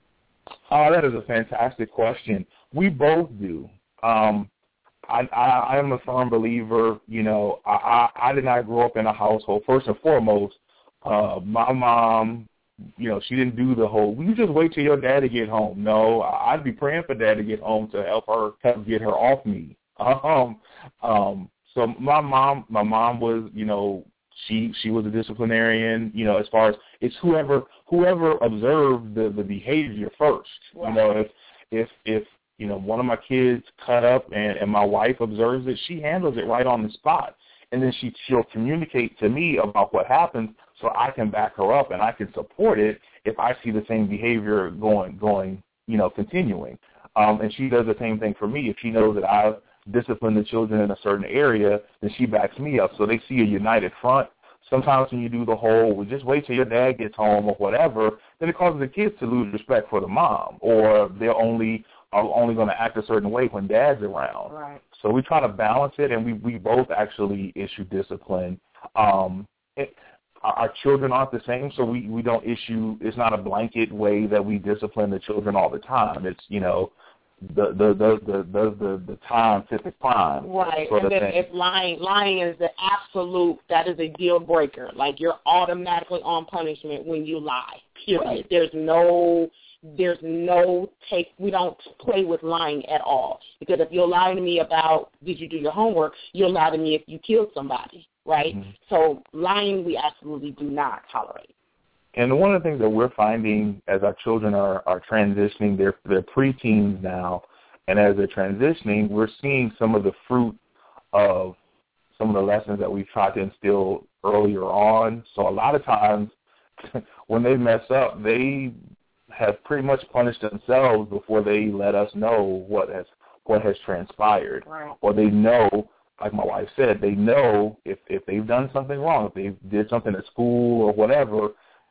Oh, that is a fantastic question. We both do. Um, I, I, I am a firm believer, you know, I, I, I did not grow up in a household. First and foremost, uh, my mom, you know, she didn't do the whole, you just wait till your dad to get home. No, I'd be praying for dad to get home to help her, help get her off me. Um, um, so my mom, my mom was, you know, she she was a disciplinarian, you know, as far as it's whoever whoever observed the, the behavior first. Wow. You know, if if if you know one of my kids cut up and, and my wife observes it, she handles it right on the spot, and then she she'll communicate to me about what happened, so I can back her up and I can support it if I see the same behavior going going you know continuing. Um, and she does the same thing for me. If she knows that I've discipline the children in a certain area, then she backs me up. So they see a united front. Sometimes when you do the whole, well, just wait till your dad gets home or whatever, then it causes the kids to lose respect for the mom, or they're only are only going to act a certain way when dad's around. Right. So we try to balance it, and we, we both actually issue discipline. Um, it, our children aren't the same, so we, we don't issue, it's not a blanket way that we discipline the children all the time. It's, you know, The the the the the the, the time fit the crime. Right, and then if lying lying is the absolute, that is a deal breaker. Like you're automatically on punishment when you lie. Period. Right. There's no there's no take. We don't play with lying at all, because if you're lying to me about did you do your homework, you'll lie to me if you killed somebody. Right. Mm-hmm. So lying we absolutely do not tolerate. And one of the things that we're finding as our children are, are transitioning, they're, they're preteens now, and as they're transitioning, we're seeing some of the fruit of some of the lessons that we've tried to instill earlier on. So a lot of times when they mess up, they have pretty much punished themselves before they let us know what has what has transpired. Right. Or they know, like my wife said, they know if, if they've done something wrong, if they did something at school or whatever,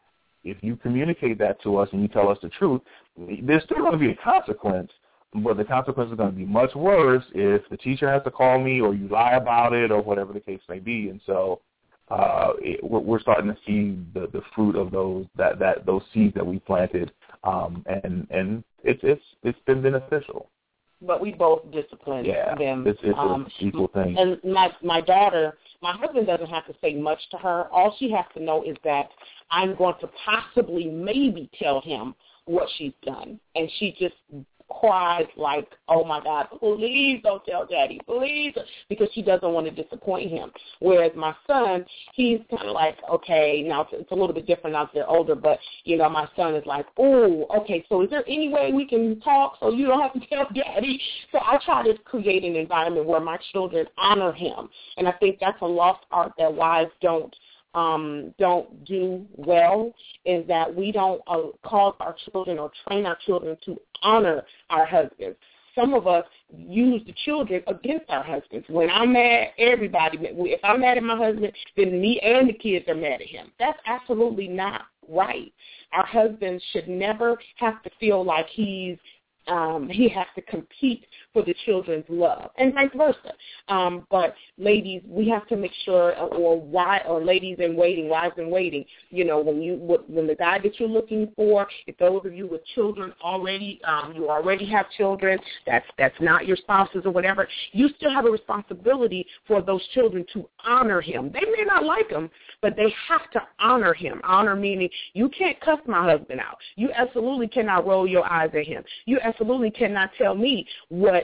if you communicate that to us and you tell us the truth, there's still going to be a consequence, but the consequence is going to be much worse if the teacher has to call me or you lie about it or whatever the case may be. And so uh, it, we're starting to see the, the fruit of those that, that those seeds that we planted, um, and and it's it's it's been beneficial. But we both discipline yeah, them. It's, it's um, an equal thing. And my my daughter, my husband doesn't have to say much to her. All she has to know is that I'm going to possibly maybe tell him what she's done. And she just cries like, oh, my God, please don't tell Daddy, please, because she doesn't want to disappoint him. Whereas my son, he's kind of like, okay, now it's, it's a little bit different now that they're older, but, you know, my son is like, oh, okay, so is there any way we can talk so you don't have to tell Daddy? So I try to create an environment where my children honor him. And I think that's a lost art that wives don't Um, don't do well, is that we don't uh, cause our children or train our children to honor our husbands. Some of us use the children against our husbands. When I'm mad, everybody, if I'm mad at my husband, then me and the kids are mad at him. That's absolutely not right. Our husbands should never have to feel like he's Um, he has to compete for the children's love, and vice versa. Um, but ladies, we have to make sure, or why, or ladies in waiting, wives in waiting. You know, when you when the guy that you're looking for, if those of you with children already, um, you already have children, that's that's not your spouses or whatever. You still have a responsibility for those children to honor him. They may not like him, but they have to honor him. Honor meaning you can't cuss my husband out. You absolutely cannot roll your eyes at him. You absolutely cannot tell me what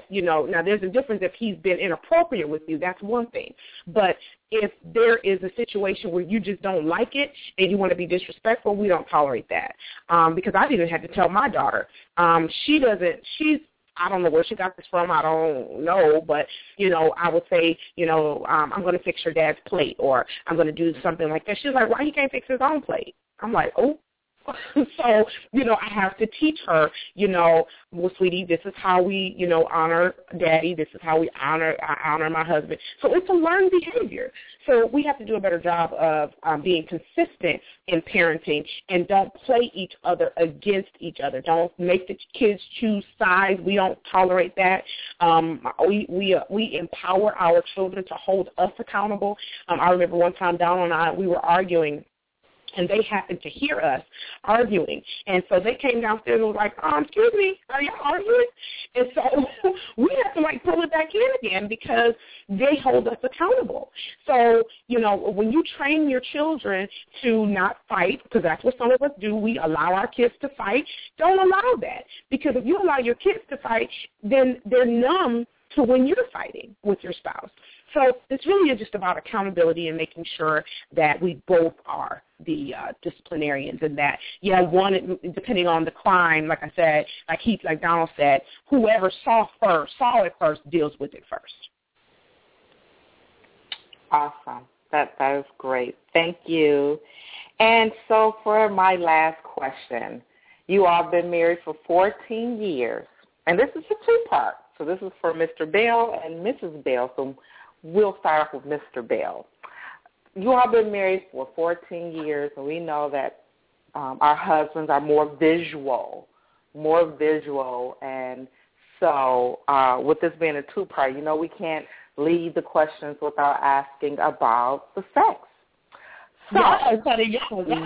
But, you know, now there's a difference if he's been inappropriate with you. That's one thing. But if there is a situation where you just don't like it and you want to be disrespectful, we don't tolerate that. Um, because I've even had to tell my daughter. Um, she doesn't, she's, I don't know where she got this from. I don't know. But, you know, I would say, you know, um, I'm going to fix your dad's plate, or I'm going to do something like that. She's like, why he can't fix his own plate? I'm like, oh. So, you know, I have to teach her, you know, well, sweetie, this is how we, you know, honor daddy. This is how we honor I honor my husband. So it's a learned behavior. So we have to do a better job of um, being consistent in parenting, and don't play each other against each other. Don't make the kids choose sides. We don't tolerate that. Um, we we uh, we empower our children to hold us accountable. Um, I remember one time Donald and I, we were arguing, and they happened to hear us arguing. And so they came downstairs and was like, um, excuse me, are y'all arguing? And so we have to, like, pull it back in again because they hold us accountable. So, you know, when you train your children to not fight, because that's what some of us do, we allow our kids to fight, don't allow that. Because if you allow your kids to fight, then they're numb to when you're fighting with your spouse. So it's really just about accountability and making sure that we both are the uh, disciplinarians, and that, yeah, one, depending on the crime, like I said, like he, like Donald said, whoever saw first, saw it first, deals with it first. Awesome. That that is great. Thank you. And so for my last question, you all have been married for fourteen years, and this is a two-part. So this is for Mister Bell and Missus Bell. So we'll start off with Mister Bell. You all have been married for fourteen years, and we know that um, our husbands are more visual, more visual. And so uh, with this being a two-part, you know, we can't leave the questions without asking about the sex. So, yes, honey, yes,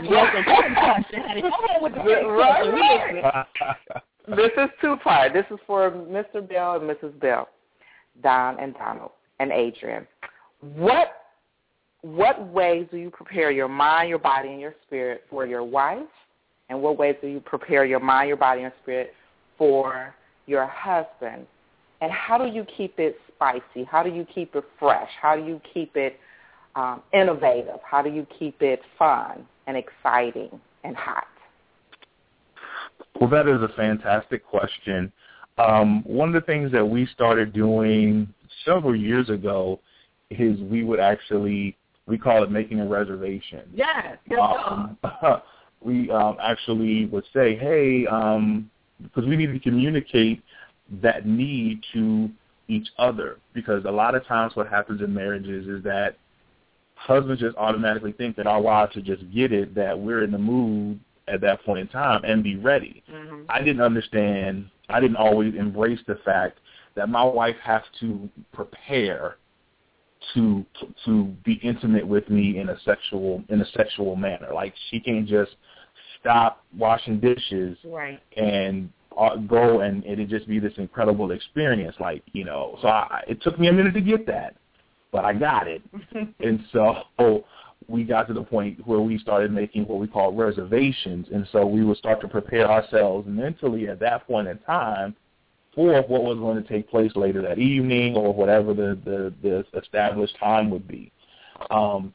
yes, this is two-part. This is for Mister Bell and Missus Bell, Don and Donald, and Adrian. What what ways do you prepare your mind, your body, and your spirit for your wife? And what ways do you prepare your mind, your body, and spirit for your husband? And how do you keep it spicy? How do you keep it fresh? How do you keep it um, innovative? How do you keep it fun and exciting and hot? Well, that is a fantastic question. Um, one of the things that we started doing several years ago is we would actually, we call it making a reservation. Yes. Um, we um, actually would say, hey, um, because we need to communicate that need to each other, because a lot of times what happens in marriages is that husbands just automatically think that our wives should just get it, that we're in the mood at that point in time and be ready. Mm-hmm. I didn't understand, I didn't always embrace the fact that my wife has to prepare to to be intimate with me in a sexual in a sexual manner. Like, she can't just stop washing dishes right. and uh, go and, and it just be this incredible experience. Like, you know, so I, it took me a minute to get that, but I got it. And so we got to the point where we started making what we call reservations, and so we would start to prepare ourselves mentally at that point in time for what was going to take place later that evening or whatever the, the, the established time would be. Um,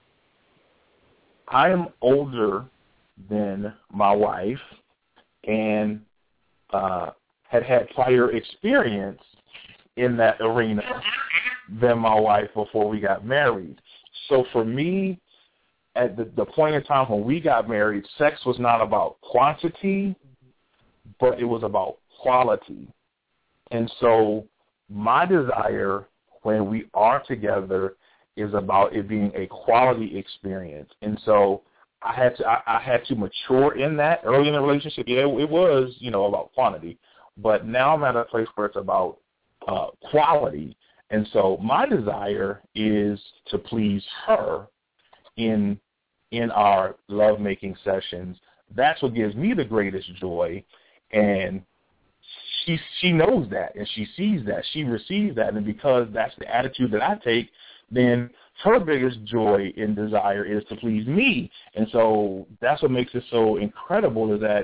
I am older than my wife and uh, had had prior experience in that arena than my wife before we got married. So for me, at the, the point in time when we got married, sex was not about quantity, but it was about quality. And so my desire when we are together is about it being a quality experience. And so I had to I, I had to mature in that early in the relationship. Yeah, it was, you know, about quantity, but now I'm at a place where it's about uh, quality. And so my desire is to please her in in our lovemaking sessions. That's what gives me the greatest joy, and she she knows that, and she sees that, she receives that, and because that's the attitude that I take, then her biggest joy and desire is to please me. And so that's what makes it so incredible, is that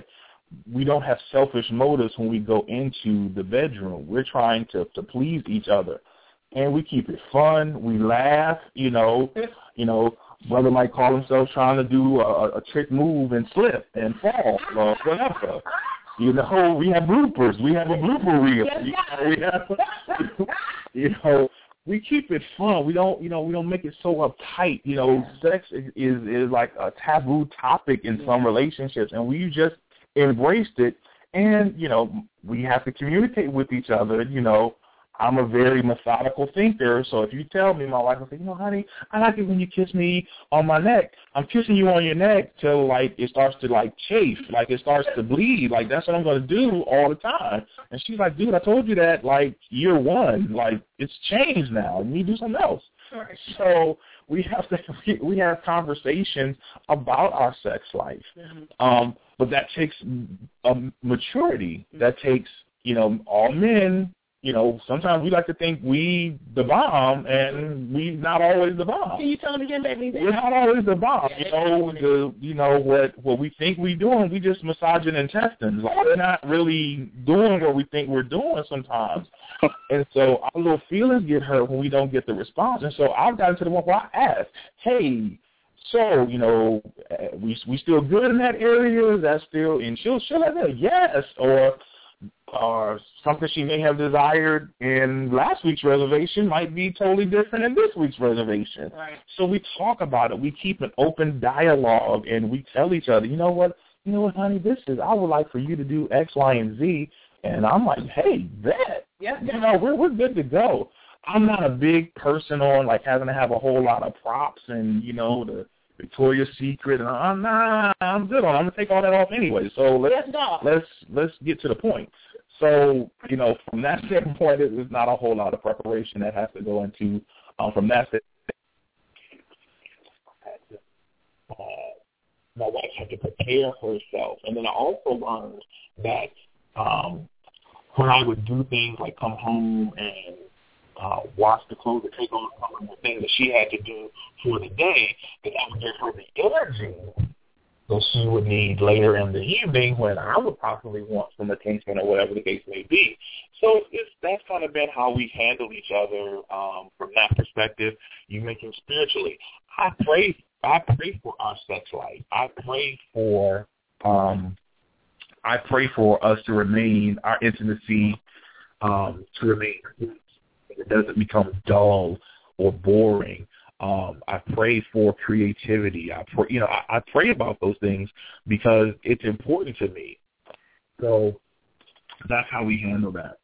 we don't have selfish motives when we go into the bedroom. We're trying to, to please each other. And we keep it fun. We laugh, you know. You know, brother might call himself trying to do a, a trick move and slip and fall or whatever. You know, we have bloopers. We have a blooper reel. You know, we have, you know, we keep it fun. We don't, you know, we don't make it so uptight. You know, sex is, is, is like a taboo topic in some relationships, and we just embraced it. And, you know, we have to communicate with each other, you know. I'm a very methodical thinker, so if you tell me, my wife will say, you know, honey, I like it when you kiss me on my neck. I'm kissing you on your neck till, like, it starts to, like, chafe, like it starts to bleed. Like, that's what I'm going to do all the time. And she's like, dude, I told you that, like, year one. Like, it's changed now. You need to do something else. Right. So we have to we have conversations about our sex life. Mm-hmm. Um, but that takes um, maturity. Mm-hmm. That takes, you know, all men. You know, sometimes we like to think we the bomb, and we not always the bomb. Can you tell me again, baby? We're not always the bomb. You know, the you know what what we think we doing, we just massaging intestines. Like we're not really doing what we think we're doing sometimes. And so our little feelings get hurt when we don't get the response. And so I've gotten to the one where I ask, hey, so you know, we we still good in that area? Is that still? And she'll she'll let me yes or. Or something she may have desired in last week's reservation might be totally different in this week's reservation. Right. So we talk about it. We keep an open dialogue, and we tell each other, you know what, you know what, honey, this is, I would like for you to do X, Y, and Z. And I'm like, hey, bet. Yeah. You know, we're we're good to go. I'm not a big person on, like, having to have a whole lot of props and, you know, the Victoria's Secret. And I'm nah, I'm good on it. I'm going to take all that off anyway. So let's, yes, no. let's, let's get to the point. So, you know, from that standpoint, there's not a whole lot of preparation that has to go into, um, from that standpoint. Uh, my wife had to prepare herself. And then I also learned that um, when I would do things like come home and uh, wash the clothes and take on some of the things that she had to do for the day, that I would give her the energy that she would need later in the evening when I would possibly want some attention or whatever the case may be. So it's, that's kind of been how we handle each other um, from that perspective. You mentioned spiritually. I pray I pray for our sex life. I pray for um, I pray for us to remain, our intimacy um, to remain. It doesn't become dull or boring. Um, I pray for creativity. I pray, you know, I, I pray about those things because it's important to me. So that's how we handle that.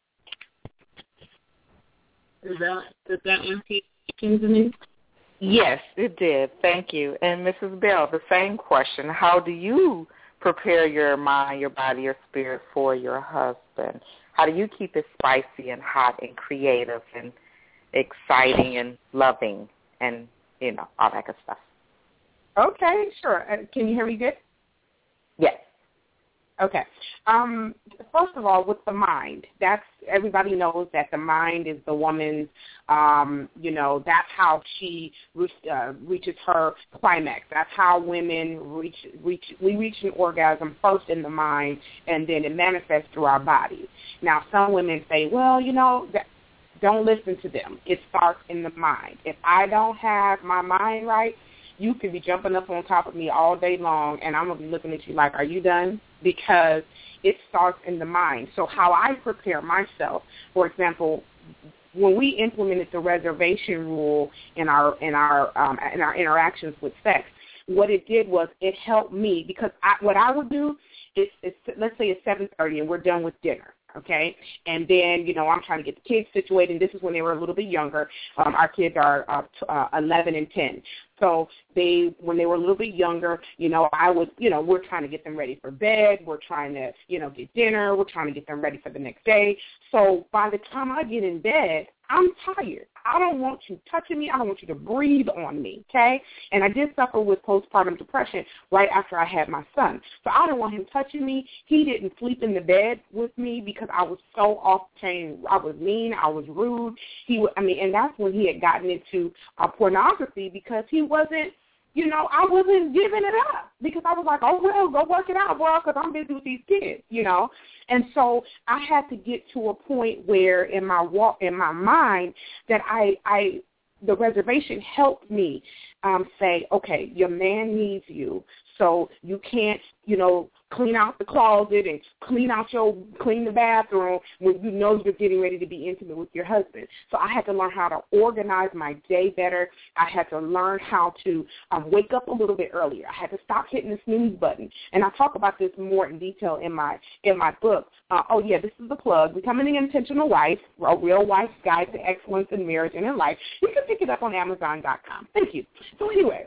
Is that does that answer questions? Yes, it did. Thank you. And Missus Bell, the same question: how do you prepare your mind, your body, your spirit for your husband? How do you keep it spicy and hot and creative and exciting and loving? And, you know, all that good stuff. Okay, sure. Uh, can you hear me good? Yes. Okay. Um, first of all, with the mind, that's everybody knows that the mind is the woman's, um, you know, that's how she reach, uh, reaches her climax. That's how women reach, reach, we reach an orgasm first in the mind, and then it manifests through our bodies. Now, some women say, well, you know, that, don't listen to them. It starts in the mind. If I don't have my mind right, you could be jumping up on top of me all day long, and I'm going to be looking at you like, are you done? Because it starts in the mind. So how I prepare myself, for example, when we implemented the reservation rule in our in our um, in our interactions with sex, what it did was it helped me because I, what I would do is, is let's say it's seven thirty and we're done with dinner. Okay, and then, you know, I'm trying to get the kids situated. This is when they were a little bit younger. Um, our kids are uh, uh, eleven and ten. So they, when they were a little bit younger, you know, I was, you know, we're trying to get them ready for bed. We're trying to, you know, get dinner. We're trying to get them ready for the next day. So by the time I get in bed, I'm tired. I don't want you touching me. I don't want you to breathe on me, okay? And I did suffer with postpartum depression right after I had my son. So I didn't want him touching me. He didn't sleep in the bed with me because I was so off the chain. I was mean. I was rude. He, I mean, and that's when he had gotten into uh, pornography because he wasn't you know, I wasn't giving it up because I was like, oh, well, go work it out, bro, because I'm busy with these kids, you know. And so I had to get to a point where in my walk, in my mind, that I, I the reservation helped me um, say, okay, your man needs you, so you can't, you know, clean out the closet and clean out your, clean the bathroom when you know you're getting ready to be intimate with your husband. So I had to learn how to organize my day better. I had to learn how to um, wake up a little bit earlier. I had to stop hitting the snooze button. And I talk about this more in detail in my in my book. Uh, oh, yeah, this is the plug. Becoming an Intentional Wife, a Real Wife's Guide to Excellence in Marriage and in Life. You can pick it up on Amazon dot com. Thank you. So anyway,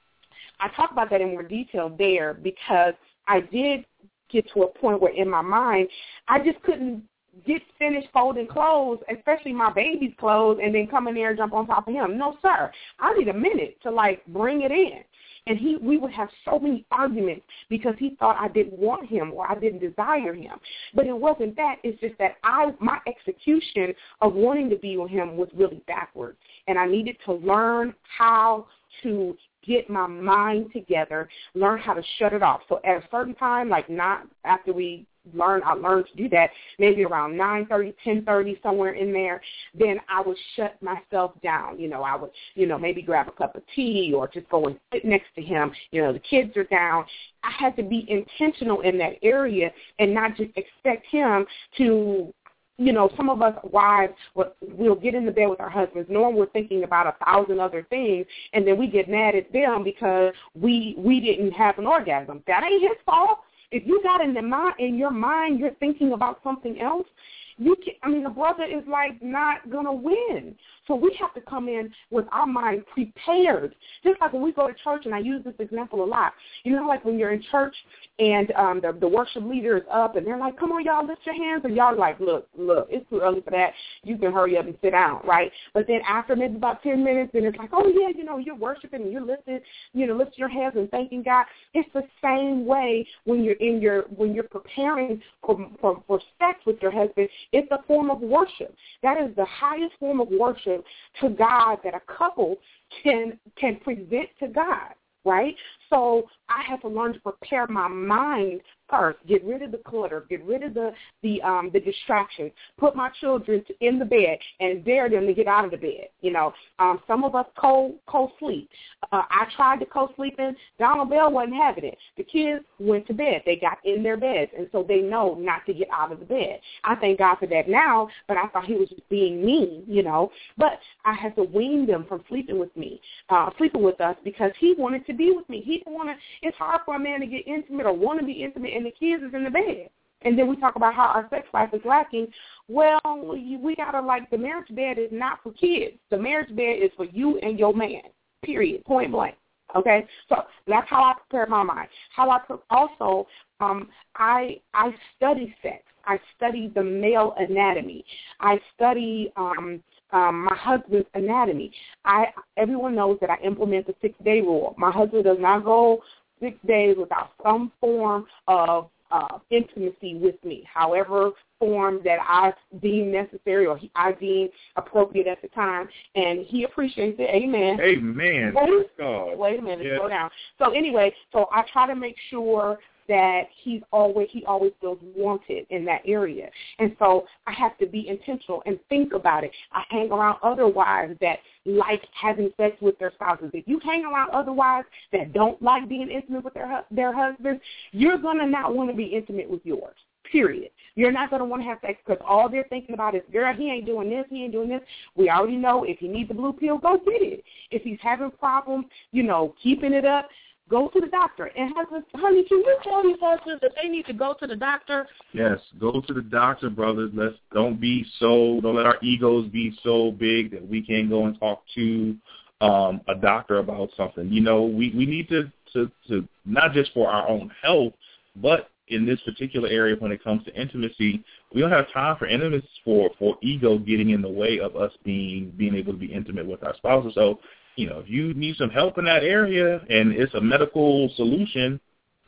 I talk about that in more detail there because I did get to a point where in my mind I just couldn't get finished folding clothes, especially my baby's clothes, and then come in there and jump on top of him. No, sir. I need a minute to, like, bring it in. And he, we would have so many arguments because he thought I didn't want him or I didn't desire him. But it wasn't that. It's just that I, my execution of wanting to be with him was really backwards. And I needed to learn how to get my mind together, learn how to shut it off. So at a certain time, like not after we learn, I learned to do that, maybe around nine thirty, ten thirty, somewhere in there, then I would shut myself down. You know, I would, you know, maybe grab a cup of tea or just go and sit next to him. You know, the kids are down. I had to be intentional in that area and not just expect him to, you know, some of us wives, we'll get in the bed with our husbands knowing we're thinking about a thousand other things, and then we get mad at them because we we didn't have an orgasm. That ain't his fault. If you got in the mind, in your mind, you're thinking about something else, you can, I mean, the brother is, like, not going to win. So we have to come in with our mind prepared. Just like when we go to church, and I use this example a lot. You know, like when you're in church and um, the, the worship leader is up, and they're like, come on, y'all, lift your hands. And y'all like, look, look, it's too early for that. You can hurry up and sit down, right? But then after maybe about ten minutes, then it's like, oh, yeah, you know, you're worshiping and you're lifting, you know, lifting your hands and thanking God. It's the same way when you're in your, when you're preparing for, for, for sex with your husband. It's a form of worship. That is the highest form of worship to God that a couple can can present to God, right? So I have to learn to prepare my mind first, get rid of the clutter, get rid of the the um, the distractions, put my children in the bed and dare them to get out of the bed. You know, um, some of us co co sleep. Uh, I tried to co sleep in. Donald Bell wasn't having it. The kids went to bed. They got in their beds, and so they know not to get out of the bed. I thank God for that now, but I thought he was just being mean, you know. But I had to wean them from sleeping with me, uh, sleeping with us, because he wanted to be with me. He didn't want to. It's hard for a man to get intimate or want to be intimate, and the kids is in the bed. And then we talk about how our sex life is lacking. Well, we got to, like, the marriage bed is not for kids. The marriage bed is for you and your man, period, point blank. Okay? So that's how I prepare my mind. How I also, um, I I study sex. I study the male anatomy. I study um, um, my husband's anatomy. I everyone knows that I implement the six-day rule. My husband does not go six days without some form of uh, intimacy with me, however form that I deem necessary or he, I deem appropriate at the time, and he appreciates it. Amen. Amen. Wait, God. wait a minute. Yes. Slow down. So anyway, so I try to make sure that he's always he always feels wanted in that area. And so I have to be intentional and think about it. I hang around other wives that like having sex with their spouses. If you hang around other wives that don't like being intimate with their their husbands, you're going to not want to be intimate with yours, period. You're not going to want to have sex because all they're thinking about is, girl, he ain't doing this, he ain't doing this. We already know if he needs the blue pill, go get it. If he's having problems, you know, keeping it up, go to the doctor. And husbands, honey, can you tell these husbands that they need to go to the doctor? Yes, go to the doctor, brothers. Let's don't be so don't let our egos be so big that we can't go and talk to um, a doctor about something. You know, we, we need to, to, to not just for our own health, but in this particular area when it comes to intimacy, we don't have time for intimacy for, for ego getting in the way of us being being able to be intimate with our spouses. So, you know, if you need some help in that area and it's a medical solution, uh,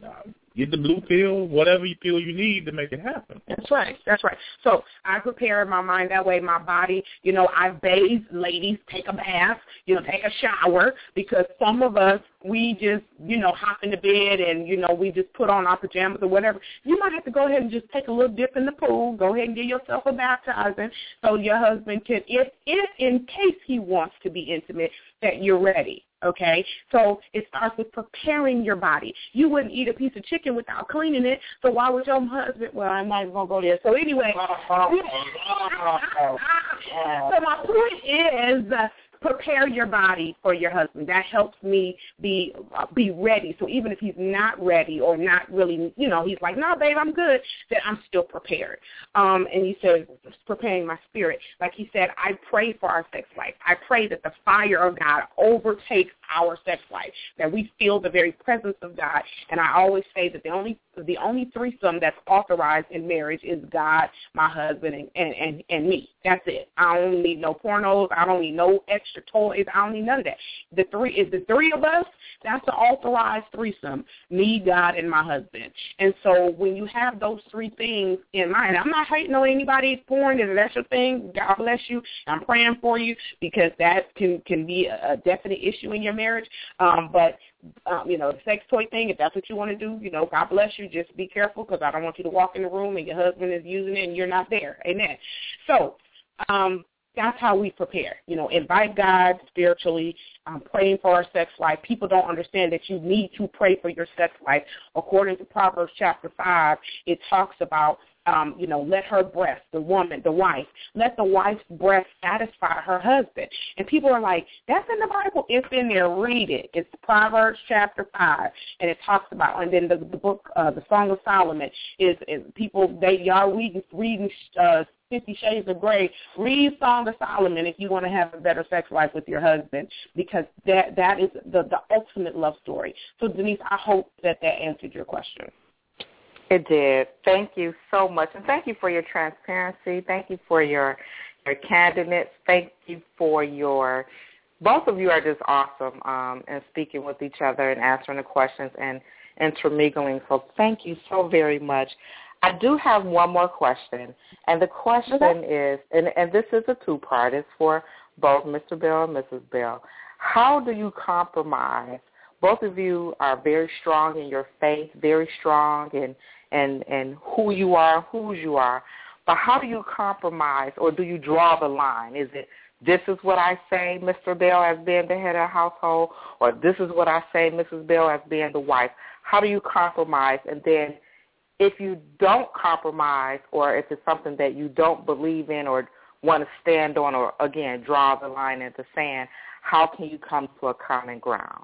get the blue pill, whatever you pill you need to make it happen. That's right. That's right. So I prepare my mind that way, my body. You know, I bathe. Ladies, take a bath. You know, take a shower, because some of us, we just, you know, hop into bed and, you know, we just put on our pajamas or whatever. You might have to go ahead and just take a little dip in the pool. Go ahead and give yourself a baptizing so your husband can, if, if in case he wants to be intimate, that you're ready. Okay, so it starts with preparing your body. You wouldn't eat a piece of chicken without cleaning it, so why would your husband, well, I'm not even going to go there. So anyway, so my point is, uh, prepare your body for your husband. That helps me be uh, be ready. So even if he's not ready or not really, you know, he's like, no, babe, I'm good, then I'm still prepared. Um, and he said, preparing my spirit. Like he said, I pray for our sex life. I pray that the fire of God overtakes our sex life, that we feel the very presence of God. And I always say that the only the only threesome that's authorized in marriage is God, my husband, and, and, and, and me. That's it. I don't need no pornos. I don't need no extra toys. I don't need none of that. The three is the three of us. That's the authorized threesome. Me, God, and my husband. And so when you have those three things in mind, I'm not hating on anybody's porn. If that's your thing, God bless you. I'm praying for you, because that can can be a, a definite issue in your marriage. Um, but Um, you know, the sex toy thing, if that's what you want to do, you know, God bless you. Just be careful, because I don't want you to walk in the room and your husband is using it and you're not there. Amen. So um, that's how we prepare. You know, invite God spiritually, um, praying for our sex life. People don't understand that you need to pray for your sex life. According to Proverbs chapter five, it talks about Um, you know, let her breast, the woman, the wife, let the wife's breast satisfy her husband. And people are like, that's in the Bible. It's in there. Read it. It's Proverbs chapter five, and it talks about, and then the, the book, uh, the Song of Solomon, is, is people, they, y'all reading, reading uh, Fifty Shades of Grey, read Song of Solomon if you want to have a better sex life with your husband, because that that is the, the ultimate love story. So, Denise, I hope that that answered your question. It did. Thank you so much. And thank you for your transparency. Thank you for your your candidness. Thank you for your, both of you are just awesome um, in speaking with each other and answering the questions and intermingling. So thank you so very much. I do have one more question. And the question okay. is, and, and this is a two-part. It's for both Mister Bell and Missus Bell. How do you compromise? Both of you are very strong in your faith, very strong in and and who you are, whose you are. But how do you compromise, or do you draw the line? Is it, this is what I say, Mister Bell, as being the head of the household, or this is what I say, Missus Bell, as being the wife? How do you compromise? And then if you don't compromise, or if it's something that you don't believe in or want to stand on, or, again, draw the line in the sand, how can you come to a common ground?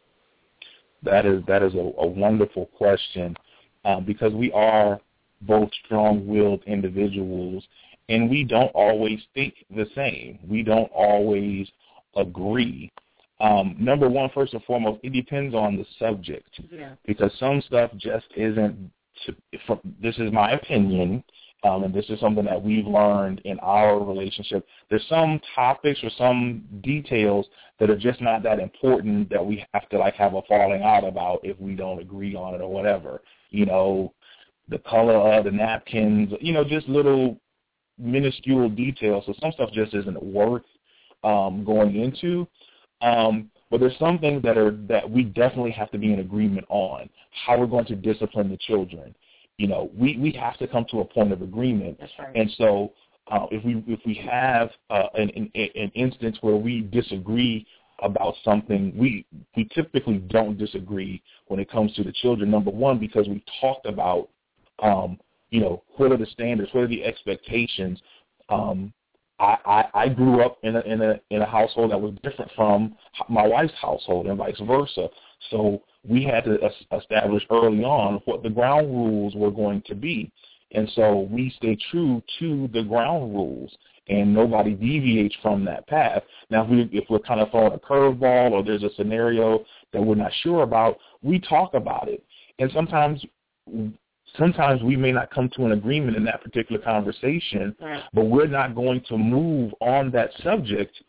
That is that is a, a wonderful question, um, because we are both strong-willed individuals, and we don't always think the same. We don't always agree. Um, number one, first and foremost, it depends on the subject, yeah. because some stuff just isn't. To, from, this is my opinion, um, and this is something that we've learned in our relationship. There's some topics or some details that are just not that important that we have to like have a falling out about if we don't agree on it or whatever. You know, the color of the napkins, you know, just little minuscule details. So some stuff just isn't worth um, going into. Um, but there's some things that are that we definitely have to be in agreement on. How we're going to discipline the children. You know, we, we have to come to a point of agreement. That's right. And so uh, if we if we have uh, an, an, an instance where we disagree about something, we we typically don't disagree when it comes to the children. Number one, because we talked about, um, you know, what are the standards, what are the expectations. Um, I, I, I grew up in a, in a in a household that was different from my wife's household, and vice versa. So we had to establish early on what the ground rules were going to be. And so we stay true to the ground rules, and nobody deviates from that path. Now, if, we, if we're kind of throwing a curveball or there's a scenario that we're not sure about, we talk about it. And sometimes sometimes we may not come to an agreement in that particular conversation, right. but we're not going to move on that subject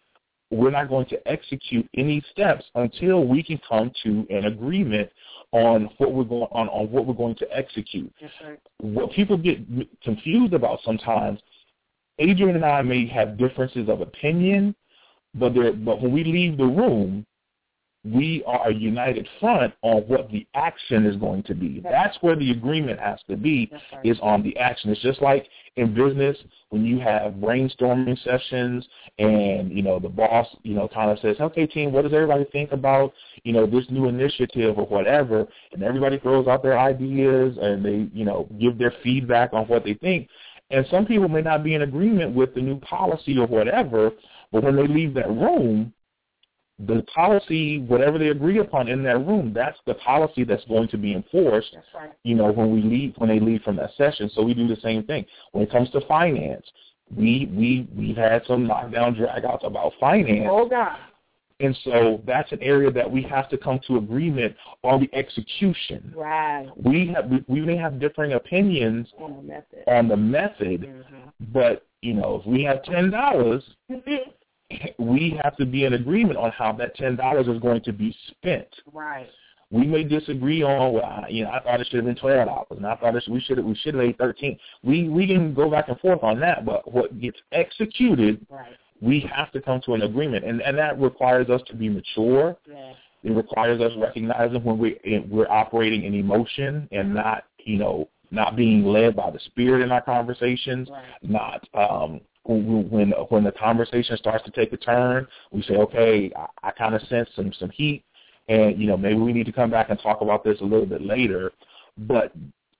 we're not going to execute any steps until we can come to an agreement on what we're going on, on what we're going to execute. Yes, sir. What people get confused about sometimes, Adrian and I may have differences of opinion, but there, but when we leave the room, we are a united front on what the action is going to be. That's where the agreement has to be, right. is on the action. It's just like in business when you have brainstorming sessions and, you know, the boss, you know, kind of says, okay, team, what does everybody think about, you know, this new initiative or whatever, and everybody throws out their ideas and they, you know, give their feedback on what they think. And some people may not be in agreement with the new policy or whatever, but when they leave that room, the policy, whatever they agree upon in that room, that's the policy that's going to be enforced, that's right. you know, when we leave, when they leave from that session. So we do the same thing. When it comes to finance, we, we, we've had some knockdown drag-outs about finance. Oh, God. And so that's an area that we have to come to agreement on the execution. Right. We have we, we may have differing opinions on the method, on the method mm-hmm. but, you know, if we have ten dollars, we have to be in agreement on how that ten dollars is going to be spent. Right. We may disagree on, well, you know, I thought it should have been twelve dollars, and I thought it should, we should have we should have made thirteen. We we can go back and forth on that, but what gets executed, right. we have to come to an agreement, and and that requires us to be mature. Yeah. It requires us recognizing when we we're operating in emotion and not, you know, not being led by the Spirit in our conversations, right. not um. When when the conversation starts to take a turn, we say, okay, I, I kind of sense some, some heat, and, you know, maybe we need to come back and talk about this a little bit later. But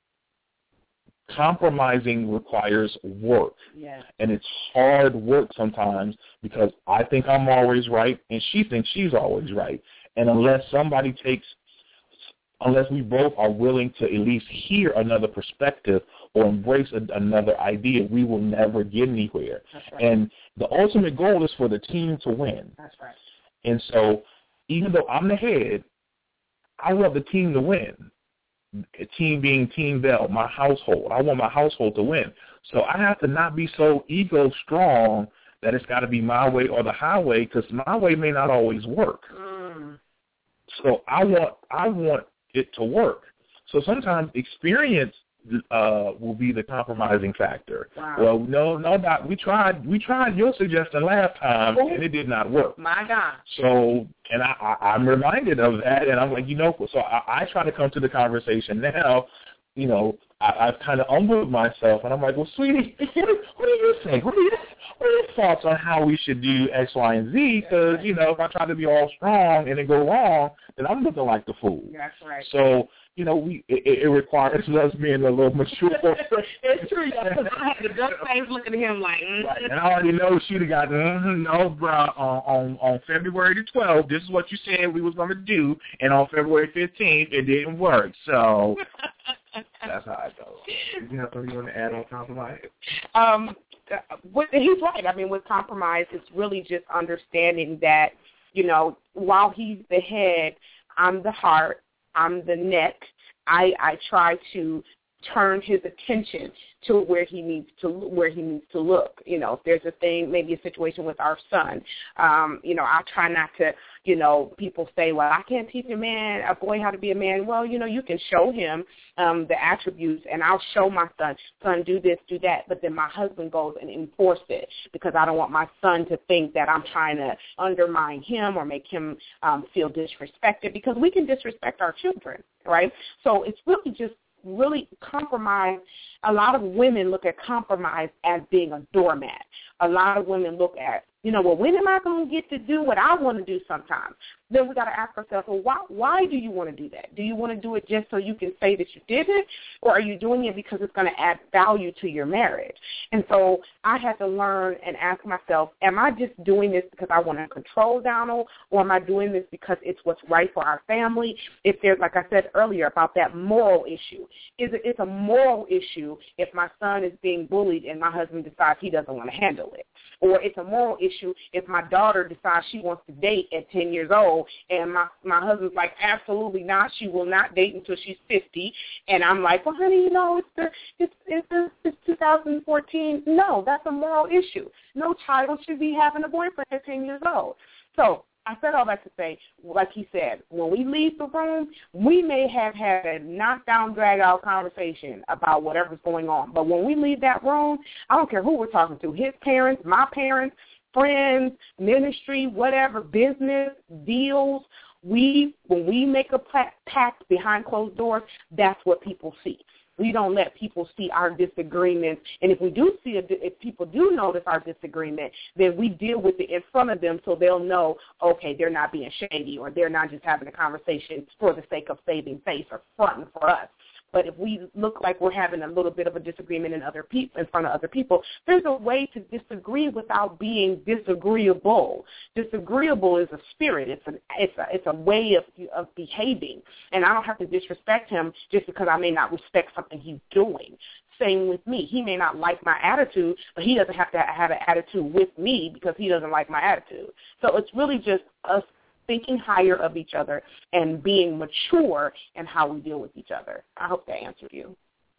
compromising requires work, yeah. and it's hard work sometimes because I think I'm always right, and she thinks she's always right. And unless somebody takes, unless we both are willing to at least hear another perspective or embrace a, another idea, we will never get anywhere. That's right. And the ultimate goal is for the team to win. That's right. And so even though I'm the head, I want the team to win. A team being Team Bell, my household. I want my household to win. So I have to not be so ego strong that it's got to be my way or the highway, because my way may not always work. Mm. So I want I want it to work. So sometimes experience uh, will be the compromising factor. Wow. Well, no, no, doc, we tried, we tried your suggestion last time, Ooh. and it did not work. My God. So, and I, I, I'm reminded of that, and I'm like, you know, so I, I try to come to the conversation now. You know, I, I've kind of humbled myself, and I'm like, well, sweetie, what do, what do you think? What are your, what are your thoughts on how we should do X, Y, and Z? Because, you know, if I try to be all strong and it go wrong, then I'm looking like the fool. That's right. So, you know, we it, it requires us being a little mature. It's true, because I had the duck face looking at him like, mm-hmm. Right, and I already know she'd have got, mm-hmm, no, bro, on, on, on February the twelfth, this is what you said we was going to do, and on February fifteenth, it didn't work. So that's how it goes. You have something you want to add on compromise? Um, with, he's right. I mean, with compromise, it's really just understanding that, you know, while he's the head, I'm the heart, I'm the neck. I, I try to turn his attention to where he needs to where he needs to look. You know, if there's a thing, maybe a situation with our son, um, you know, I try not to, you know, people say, well, I can't teach a man, a boy how to be a man. Well, you know, you can show him um, the attributes, and I'll show my son, son, do this, do that. But then my husband goes and enforces it because I don't want my son to think that I'm trying to undermine him or make him um, feel disrespected, because we can disrespect our children, right? So it's really just really compromise. A lot of women look at compromise as being a doormat. A lot of women look at, you know, well, when am I going to get to do what I want to do sometimes? Then we got to ask ourselves, well, why, why do you want to do that? Do you want to do it just so you can say that you did it, or are you doing it because it's going to add value to your marriage? And so I had to learn and ask myself, am I just doing this because I want to control Donald, or am I doing this because it's what's right for our family? If there's, like I said earlier, about that moral issue, is it, it's a moral issue if my son is being bullied and my husband decides he doesn't want to handle it. Or it's a moral issue if my daughter decides she wants to date at ten years old, and my, my husband's like, absolutely not, she will not date until she's fifty. And I'm like, well, honey, you know, it's the it's it's, the, it's two thousand fourteen. No, that's a moral issue. No child should be having a boyfriend at ten years old. So I said all that to say, like he said, when we leave the room, we may have had a knockdown, drag-out conversation about whatever's going on. But when we leave that room, I don't care who we're talking to, his parents, my parents, friends, ministry, whatever, business, deals, we when we make a pact behind closed doors, that's what people see. We don't let people see our disagreements. And if we do see, a, if people do notice our disagreement, then we deal with it in front of them so they'll know, okay, they're not being shady or they're not just having a conversation for the sake of saving face or fronting for us. But if we look like we're having a little bit of a disagreement in other people, in front of other people, there's a way to disagree without being disagreeable. Disagreeable is a spirit. It's an it's a it's a way of of behaving, and I don't have to disrespect him just because I may not respect something he's doing. Same with me. He may not like my attitude, but he doesn't have to have an attitude with me because he doesn't like my attitude. So it's really just us thinking higher of each other and being mature in how we deal with each other. I hope that answered you.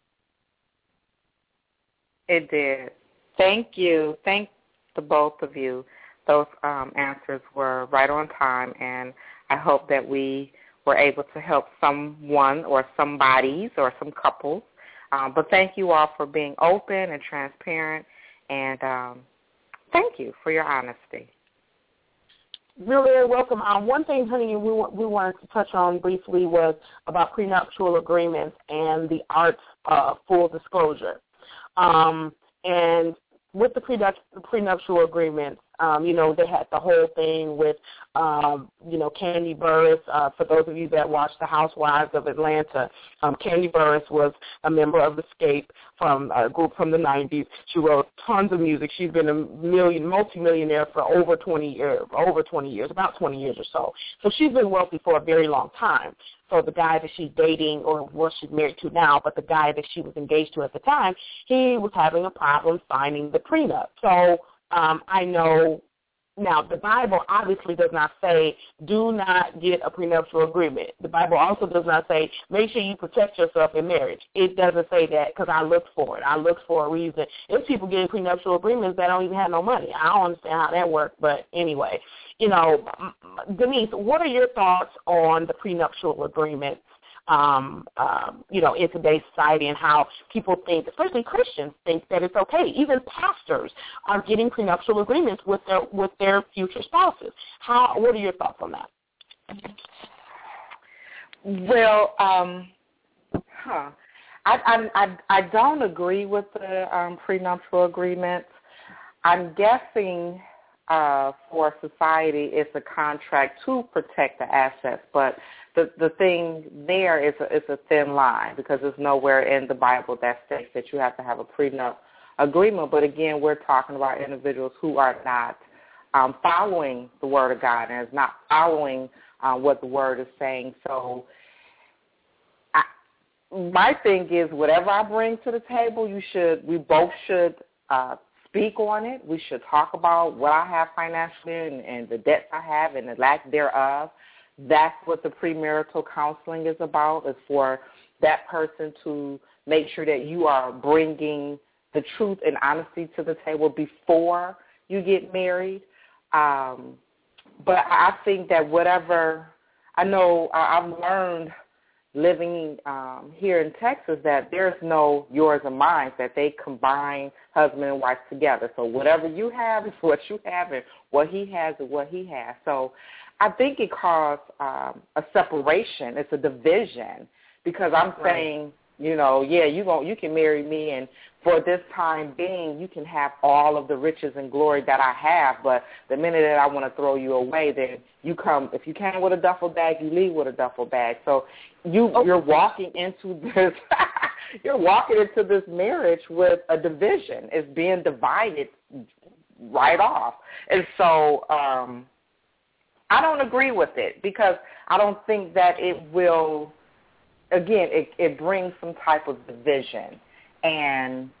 It did. Thank you. Thank the both of you. Those um, answers were right on time, and I hope that we were able to help someone or somebodies or some couples. Um, but thank you all for being open and transparent, and um, thank you for your honesty. Really, very welcome. Um, one thing, honey, we we wanted to touch on briefly was about prenuptial agreements and the art of full disclosure. Um, and with the prenuptial agreements, um, you know, they had the whole thing with, um, you know, Kandi Burruss. Uh, for those of you that watch The Housewives of Atlanta, um, Kandi Burruss was a member of Escape from a group from the nineties. She wrote tons of music. She's been a million, multimillionaire for over twenty years, over twenty years, about twenty years or so. So she's been wealthy for a very long time. So the guy that she's dating, or what she's married to now, but the guy that she was engaged to at the time, he was having a problem signing the prenup. So um, I know now the Bible obviously does not say do not get a prenuptial agreement. The Bible also does not say make sure you protect yourself in marriage. It doesn't say that because I looked for it. I looked for a reason. There's people getting prenuptial agreements that don't even have no money. I don't understand how that works, but anyway. You know, Denise, what are your thoughts on the prenuptial agreements, um, um, you know, in today's society and how people think, especially Christians, think that it's okay. Even pastors are getting prenuptial agreements with their with their future spouses. How? What are your thoughts on that? Well, um, huh. I, I, I, I don't agree with the um, prenuptial agreements. I'm guessing Uh, for society, it's a contract to protect the assets, but the the thing there is a, is a thin line because there's nowhere in the Bible that states that you have to have a prenup agreement. But again, we're talking about individuals who are not um, following the Word of God and is not following uh, what the Word is saying. So I, my thing is, whatever I bring to the table, you should, we both should uh, speak on it. We should talk about what I have financially and, and the debts I have and the lack thereof. That's what the premarital counseling is about, is for that person to make sure that you are bringing the truth and honesty to the table before you get married. Um, but I think that whatever, I know I've learned living um, here in Texas that there's no yours and mine, that they combine husband and wife together. So whatever you have is what you have, and what he has is what he has. So I think it caused um, a separation. It's a division because I'm right. saying, you know, yeah, you gon' you can marry me, and for this time being, you can have all of the riches and glory that I have, but the minute that I want to throw you away, then you come, if you came with a duffel bag, you leave with a duffel bag. So you, okay. you're walking into this, you're walking into this marriage with a division. It's being divided right off. And so um, I don't agree with it because I don't think that it will, again, it, it brings some type of division. And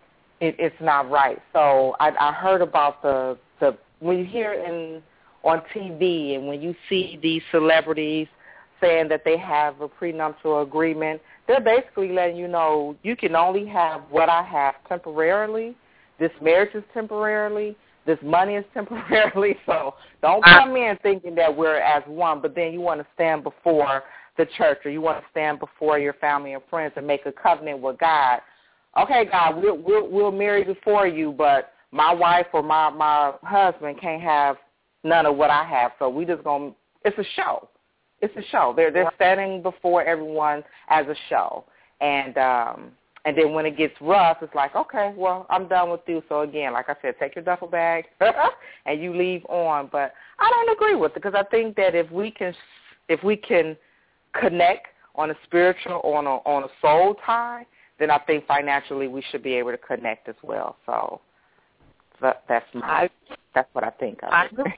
it, it's not right. So I, I heard about the, the when you hear in on T V and when you see these celebrities saying that they have a prenuptial agreement, they're basically letting you know you can only have what I have temporarily. This marriage is temporarily. This money is temporarily. So don't come in thinking that we're as one, but then you want to stand before the church or you want to stand before your family and friends and make a covenant with God. Okay, God, we'll, we'll, we'll marry before you, but my wife or my, my husband can't have none of what I have. So we just going to, it's a show. It's a show. They're, they're standing before everyone as a show. And, um, and then when it gets rough, it's like, okay, well, I'm done with you. So, again, like I said, take your duffel bag and you leave on. But I don't agree with it because I think that if we can if we can connect on a spiritual or on a, on a soul tie, then I think financially we should be able to connect as well. So that, that's my, that's what I think of I it. agree.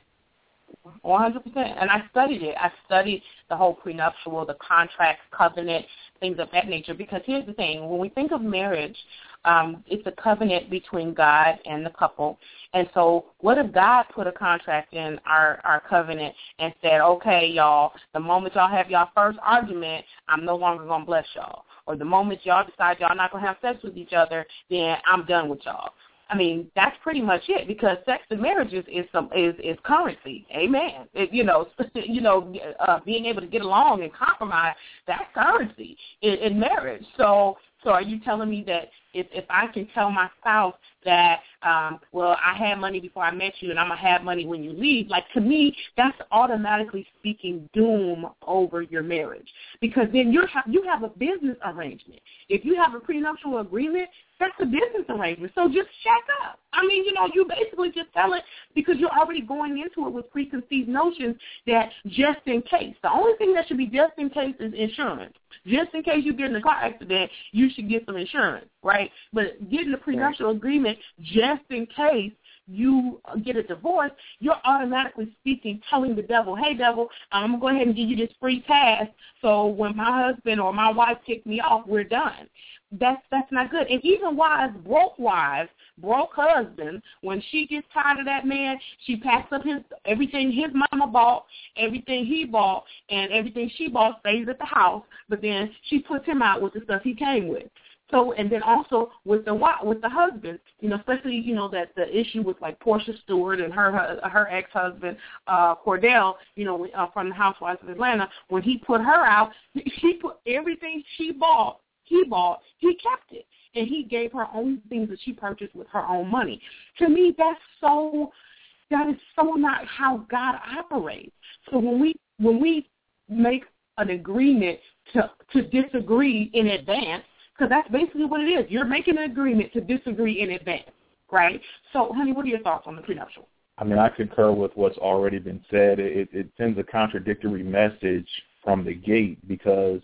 one hundred percent. And I studied it. I studied the whole prenuptial, the contract, covenant, things of that nature. Because here's the thing. When we think of marriage, um, it's a covenant between God and the couple. And so what if God put a contract in our, our covenant and said, okay, y'all, the moment y'all have y'all first argument, I'm no longer going to bless y'all. Or the moment y'all decide y'all not going to have sex with each other, then I'm done with y'all. I mean, that's pretty much it because sex and marriage is is, some, is, is currency. Amen. It, you know, you know, uh, being able to get along and compromise, that's currency in, in marriage. So, so are you telling me that if, if I can tell my spouse that, um, well, I had money before I met you and I'm going to have money when you leave, like to me, that's automatically speaking doom over your marriage because then you have, you have a business arrangement. If you have a prenuptial agreement, that's a business arrangement. So just check up. I mean, you know, you basically just tell it because you're already going into it with preconceived notions that just in case. The only thing that should be just in case is insurance. Just in case you get in a car accident, you should get some insurance, right? But getting a prenuptial agreement just in case you get a divorce, you're automatically speaking, telling the devil, hey, devil, I'm going to go ahead and give you this free pass so when my husband or my wife kicks me off, we're done. That's that's not good. And even wives, broke wives, broke husbands, when she gets tired of that man, she packs up his everything his mama bought, everything he bought, and everything she bought stays at the house, but then she puts him out with the stuff he came with. So, and then also with the with the husband, you know, especially, you know, that the issue with like Portia Stewart and her her ex-husband, uh, Cordell, you know, uh, from the Housewives of Atlanta, when he put her out, she put everything she bought, he bought, he kept it. And he gave her only things that she purchased with her own money. To me, that's so, that is so not how God operates. So when we when we make an agreement to to disagree in advance, because that's basically what it is. You're making an agreement to disagree in advance, right? So, honey, what are your thoughts on the prenuptial? I mean, I concur with what's already been said. It, it sends a contradictory message from the gate because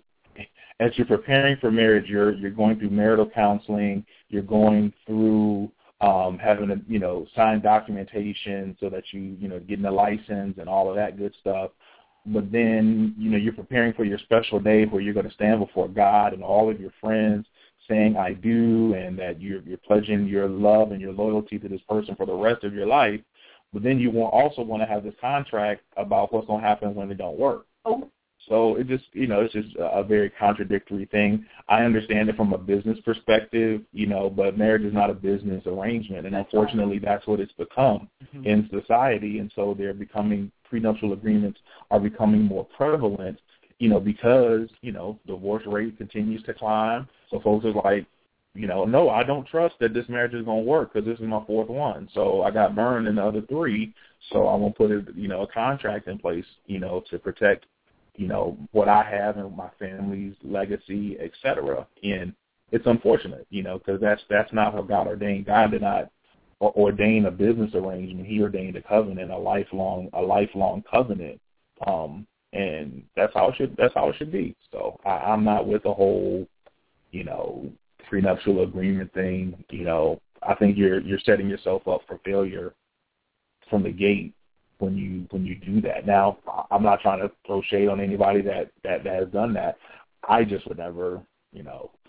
as you're preparing for marriage, you're you're going through marital counseling, you're going through um, having to, you know, sign documentation so that you, you know, getting a license and all of that good stuff. But then, you know, you're preparing for your special day where you're going to stand before God and all of your friends saying, I do, and that you're, you're pledging your love and your loyalty to this person for the rest of your life. But then you will also want to have this contract about what's going to happen when it don't work. Oh. So it just, you know, it's just a very contradictory thing. I understand it from a business perspective, you know, but marriage is not a business arrangement. And unfortunately, that's what it's become mm-hmm. in society. And so they're becoming, prenuptial agreements are becoming more prevalent, you know, because, you know, divorce rate continues to climb. So folks are like, you know, no, I don't trust that this marriage is going to work because this is my fourth one. So I got burned in the other three. So I'm going to put, a, you know, a contract in place, you know, to protect, you know, what I have and my family's legacy, et cetera. And it's unfortunate, you know, because that's that's not how God ordained. God did not ordain a business arrangement. He ordained a covenant, a lifelong a lifelong covenant, um, and that's how it should that's how it should be. So I, I'm not with the whole, you know, prenuptial agreement thing. You know, I think you're you're setting yourself up for failure from the gate when you when you do that. Now, I'm not trying to throw shade on anybody that, that, that has done that. I just would never, you know,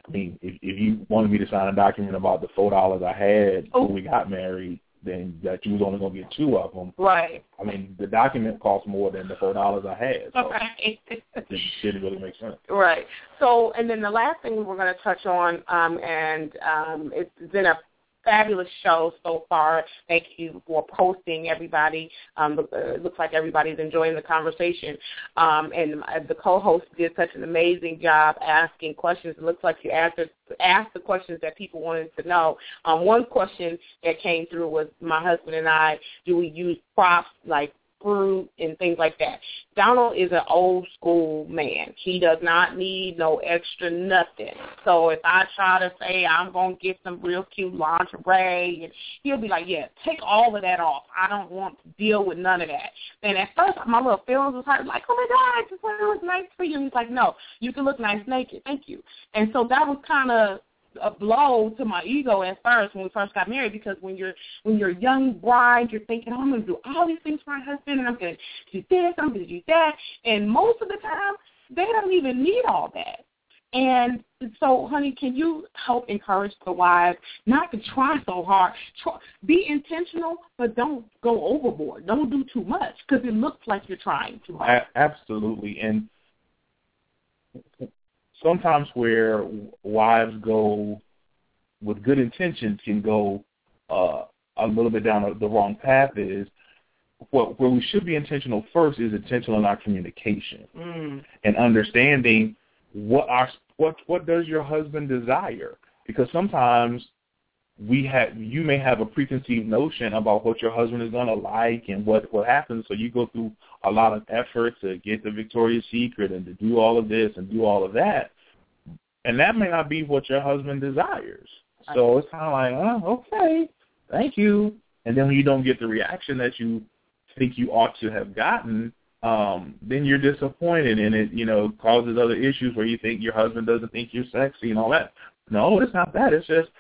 I mean, if, if you wanted me to sign a document about the four dollars I had oh. when we got married, then that you was only going to get two of them. Right. I mean, the document cost more than the four dollars I had. So right. it didn't really make sense. Right. So, and then the last thing we're going to touch on, um, and um, it's been a fabulous show so far. Thank you for posting, everybody. Um, it looks like everybody's enjoying the conversation. Um, and the co-host did such an amazing job asking questions. It looks like you answered, asked the questions that people wanted to know. Um, one question that came through was, my husband and I, do we use props like fruit and things like that? Donald is an old school man. He does not need no extra nothing. So if I try to say I'm going to get some real cute lingerie, and he'll be like, yeah, take all of that off. I don't want to deal with none of that. And at first my little feelings was hurt, like, oh my God, I just want to look nice for you. And he's like, no, you can look nice naked. Thank you. And so that was kind of a blow to my ego at first when we first got married, because when you're when you're a young bride, you're thinking, oh, I'm going to do all these things for my husband, and I'm going to do this, I'm going to do that, and most of the time they don't even need all that. And so, honey, can you help encourage the wives not to try so hard? Try, be intentional, but don't go overboard. Don't do too much, because it looks like you're trying too hard. Absolutely. And sometimes where wives go with good intentions can go uh, a little bit down the wrong path is what, where we should be intentional first is intentional in our communication mm. and understanding what our what what does your husband desire, because sometimes we have you may have a preconceived notion about what your husband is going to like and what what happens, so you go through a lot of effort to get the Victoria's Secret and to do all of this and do all of that, and that may not be what your husband desires. So it's kind of like, oh, okay, thank you, and then when you don't get the reaction that you think you ought to have gotten, um, then you're disappointed, and it, you know, causes other issues where you think your husband doesn't think you're sexy and all that. No, it's not that. It's just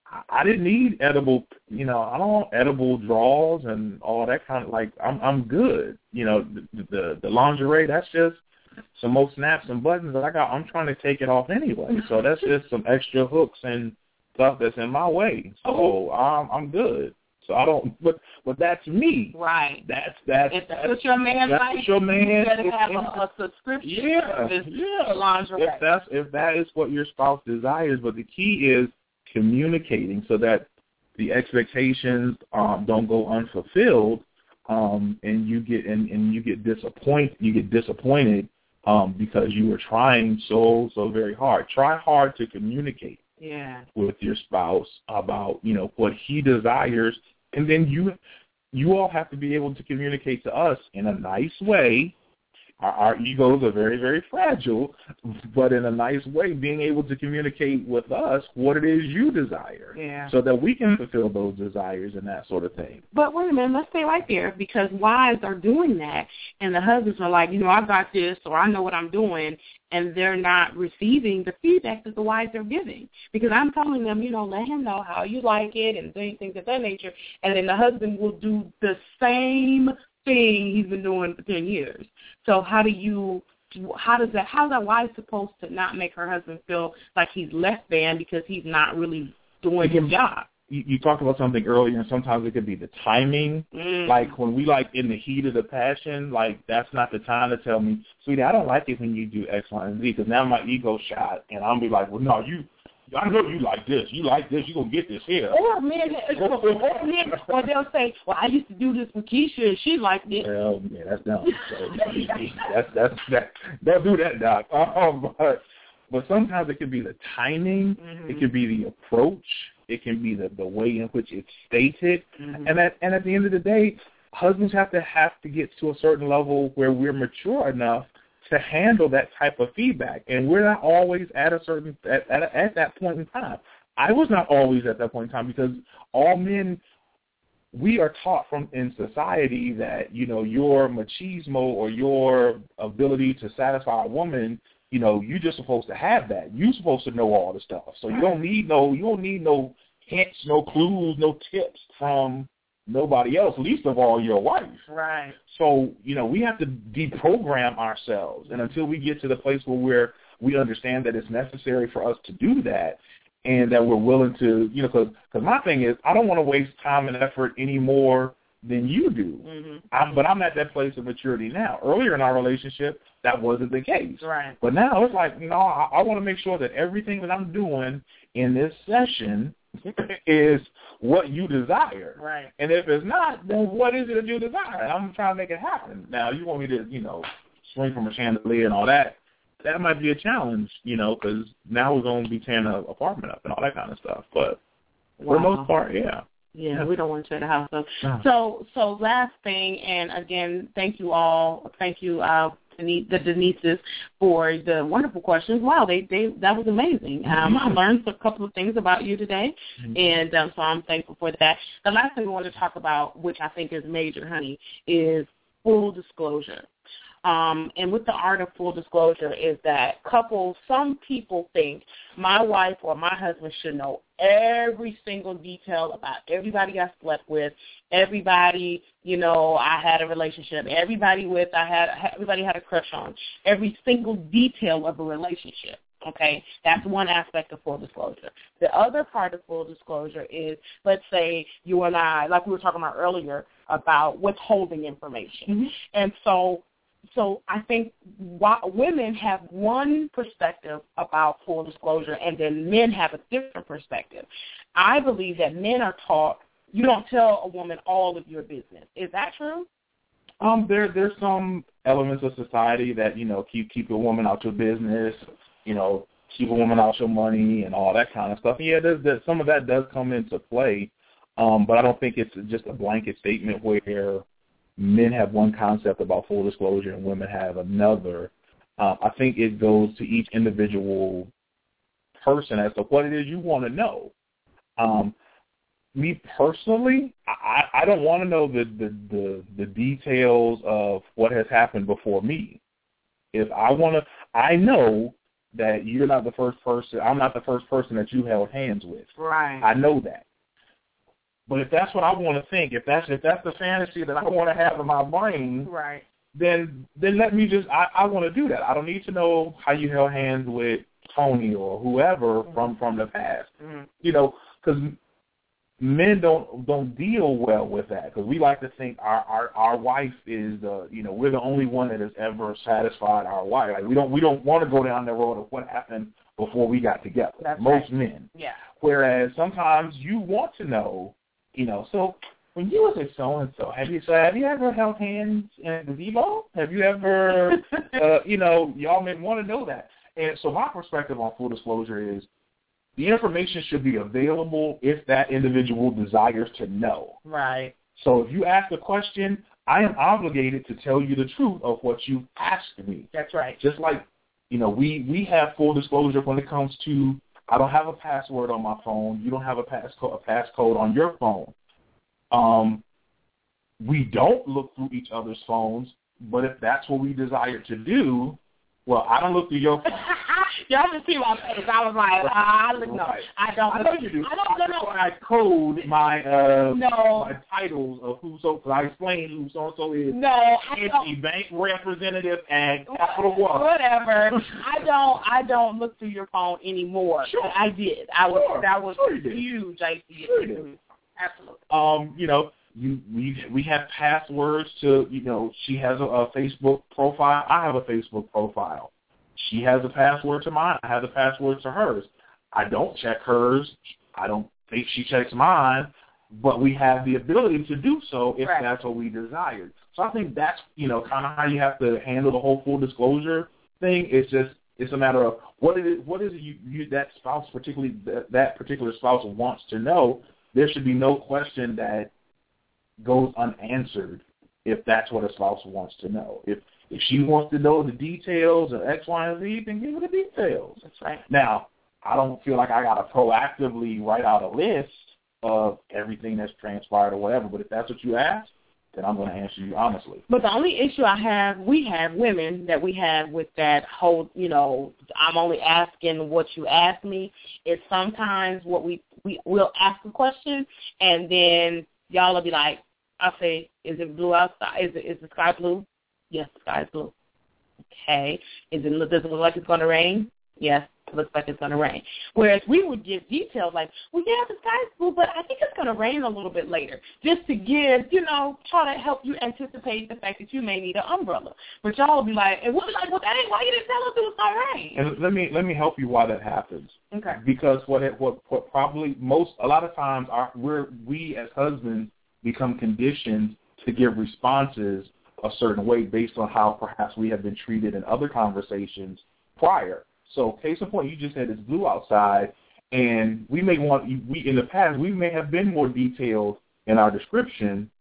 I didn't need edible, you know, I don't want edible draws and all that kind of, like, I'm I'm good. You know, the the, the lingerie, that's just some more snaps and buttons that I got. I'm trying to take it off anyway. So that's just some extra hooks and stuff that's in my way. So I'm I'm good. So I don't, but but that's me. Right. That's that's if that's that's what your man that's likes, what your man. you better have a, a subscription. Yeah, service yeah. Lingerie. If that's if that is what your spouse desires, but the key is communicating so that the expectations um, don't go unfulfilled, um, and you get and, and you get disappointed. You get disappointed um, because you were trying so so very hard. Try hard to communicate. Yeah. With your spouse about, you know, what he desires, and then you you all have to be able to communicate to us in a nice way. Our, our egos are very, very fragile, but in a nice way, being able to communicate with us what it is you desire, yeah, so that we can fulfill those desires and that sort of thing. But wait a minute, let's stay right there, because wives are doing that, and the husbands are like, you know, I got this, or I know what I'm doing, and they're not receiving the feedback that the wives are giving. Because I'm telling them, you know, let him know how you like it and doing things of that nature, and then the husband will do the same thing he's been doing for ten years. So how do you, how does that, how is that wife supposed to not make her husband feel like he's less than because he's not really doing his job? You, you talked about something earlier, and sometimes it could be the timing. Mm. Like when we like in the heat of the passion, like that's not the time to tell me, sweetie, I don't like it when you do X, Y, and Z, because now my ego shot, and I'm be like, well, no, you, I know you like this. You like this. You're going to get this here. Or men, or, men, or they'll say, well, I used to do this with Keisha, and she liked it. Well, yeah, that's dumb. So, that's, that's, that, don't do that, Doc. Um, but, but sometimes it could be the timing. Mm-hmm. It could be the approach. It can be the, the way in which it's stated. Mm-hmm. And, at, and at the end of the day, husbands have to have to get to a certain level where we're mature enough to handle that type of feedback, and we're not always at a certain at, at, at that point in time. I was not always at that point in time, because all men, we are taught from in society that, you know, your machismo or your ability to satisfy a woman, you know, you're just supposed to have that. You're supposed to know all the stuff, so you don't need no you don't need no hints, no clues, no tips from nobody else, least of all your wife. Right. So, you know, we have to deprogram ourselves. And until we get to the place where we're, we understand that it's necessary for us to do that and that we're willing to, you know, because my thing is I don't want to waste time and effort any more than you do. Mm-hmm. I'm, but I'm at that place of maturity now. Earlier in our relationship, that wasn't the case. Right. But now it's like, you know, I, I want to make sure that everything that I'm doing in this session is what you desire. Right. And if it's not, then what is it that you desire? I'm trying to make it happen. Now, you want me to, you know, swing from a chandelier and all that, that might be a challenge, you know, because now we're going to be tearing an apartment up and all that kind of stuff. But wow. for the most part, yeah. Yeah, yeah, we don't want to tear the house up. No. So, so last thing, and again, thank you all. Thank you, uh, the Denises, for the wonderful questions. Wow, they, they that was amazing. Um, I learned a couple of things about you today, and um, so I'm thankful for that. The last thing we want to talk about, which I think is major, honey, is full disclosure. Um, and with the art of full disclosure is that couples, some people think my wife or my husband should know every single detail about everybody I slept with, everybody, you know, I had a relationship, everybody with I had everybody had a crush on, every single detail of a relationship. Okay, that's one aspect of full disclosure. The other part of full disclosure is, let's say you and I, like we were talking about earlier, about withholding information. Mm-hmm. And so So I think women have one perspective about full disclosure, and then men have a different perspective. I believe that men are taught you don't tell a woman all of your business. Is that true? Um, there there's some elements of society that, you know, keep keep a woman out your business, you know, keep a woman out your money and all that kind of stuff. Yeah, there's, there's some of that does come into play, um, but I don't think it's just a blanket statement where men have one concept about full disclosure and women have another. Uh, I think it goes to each individual person as to what it is you want to know. Um, me personally, I, I don't want to know the, the, the, the details of what has happened before me. If I want to, I know that you're not the first person, I'm not the first person that you held hands with. Right. I know that. But if that's what I want to think, if that's if that's the fantasy that I want to have in my brain, right, then then let me just, I, I want to do that. I don't need to know how you held hands with Tony or whoever mm-hmm. from, from the past. Mm-hmm. You know, because men don't don't deal well with that, because we like to think our, our, our wife is, uh, you know, we're the only one that has ever satisfied our wife. Like we don't we don't want to go down the road of what happened before we got together. That's Most right. men. Yeah. Whereas sometimes you want to know. You know, so when you was a so-and-so, have you, so have you ever held hands in the gazebo? Have you ever, uh, you know, y'all may want to know that. And so my perspective on full disclosure is the information should be available if that individual desires to know. Right. So if you ask a question, I am obligated to tell you the truth of what you asked me. That's right. Just like, you know, we, we have full disclosure when it comes to, I don't have a password on my phone. You don't have a passcode, a passcode on your phone. Um, we don't look through each other's phones, but if that's what we desire to do, well, I don't look through your phone. Y'all just see my face. I was like, ah, look, no, right. I don't. I know you do. I don't know. I code my uh, no. my titles of who so. Cause I explain who so and so is. No, I it's don't. a bank representative and Capital One. Whatever. I don't. I don't look through your phone anymore. Sure. I did. I was. Sure. That was Sure you did. huge. I did. Sure you did. Absolutely. Um, you know, you, we we have passwords to, you know, she has a, a Facebook profile. I have a Facebook profile. She has a password to mine. I have a password to hers. I don't check hers. I don't think she checks mine, but we have the ability to do so if right. that's what we desired. So I think that's, you know, kind of how you have to handle the whole full disclosure thing. It's just, it's a matter of what it is, what is it you, you that spouse, particularly that, that particular spouse wants to know. There should be no question that goes unanswered if that's what a spouse wants to know. If if she wants to know the details of X, Y, and Z, then give her the details. That's right. Now, I don't feel like I got to proactively write out a list of everything that's transpired or whatever, but if that's what you ask, then I'm going to answer you honestly. But the only issue I have, we have women that we have with that whole, you know, I'm only asking what you ask me, is sometimes what we, we will ask a question and then y'all will be like, I'll say, is it blue outside? Is it is the sky blue? Yes, the sky is blue. Okay. Is it, does it look like it's going to rain? Yes, it looks like it's going to rain. Whereas we would give details like, well, yeah, the sky's blue, but I think it's going to rain a little bit later, just to give, you know, try to help you anticipate the fact that you may need an umbrella. But y'all will be like, and we'll be like, well, that ain't why you didn't tell us it was going to rain. And let me let me help you why that happens. Okay. Because what it, what what probably most a lot of times our we're we as husbands become conditioned to give responses a certain way based on how perhaps we have been treated in other conversations prior. So case in point, you just said it's blue outside, and we may want, we in the past, we may have been more detailed in our description,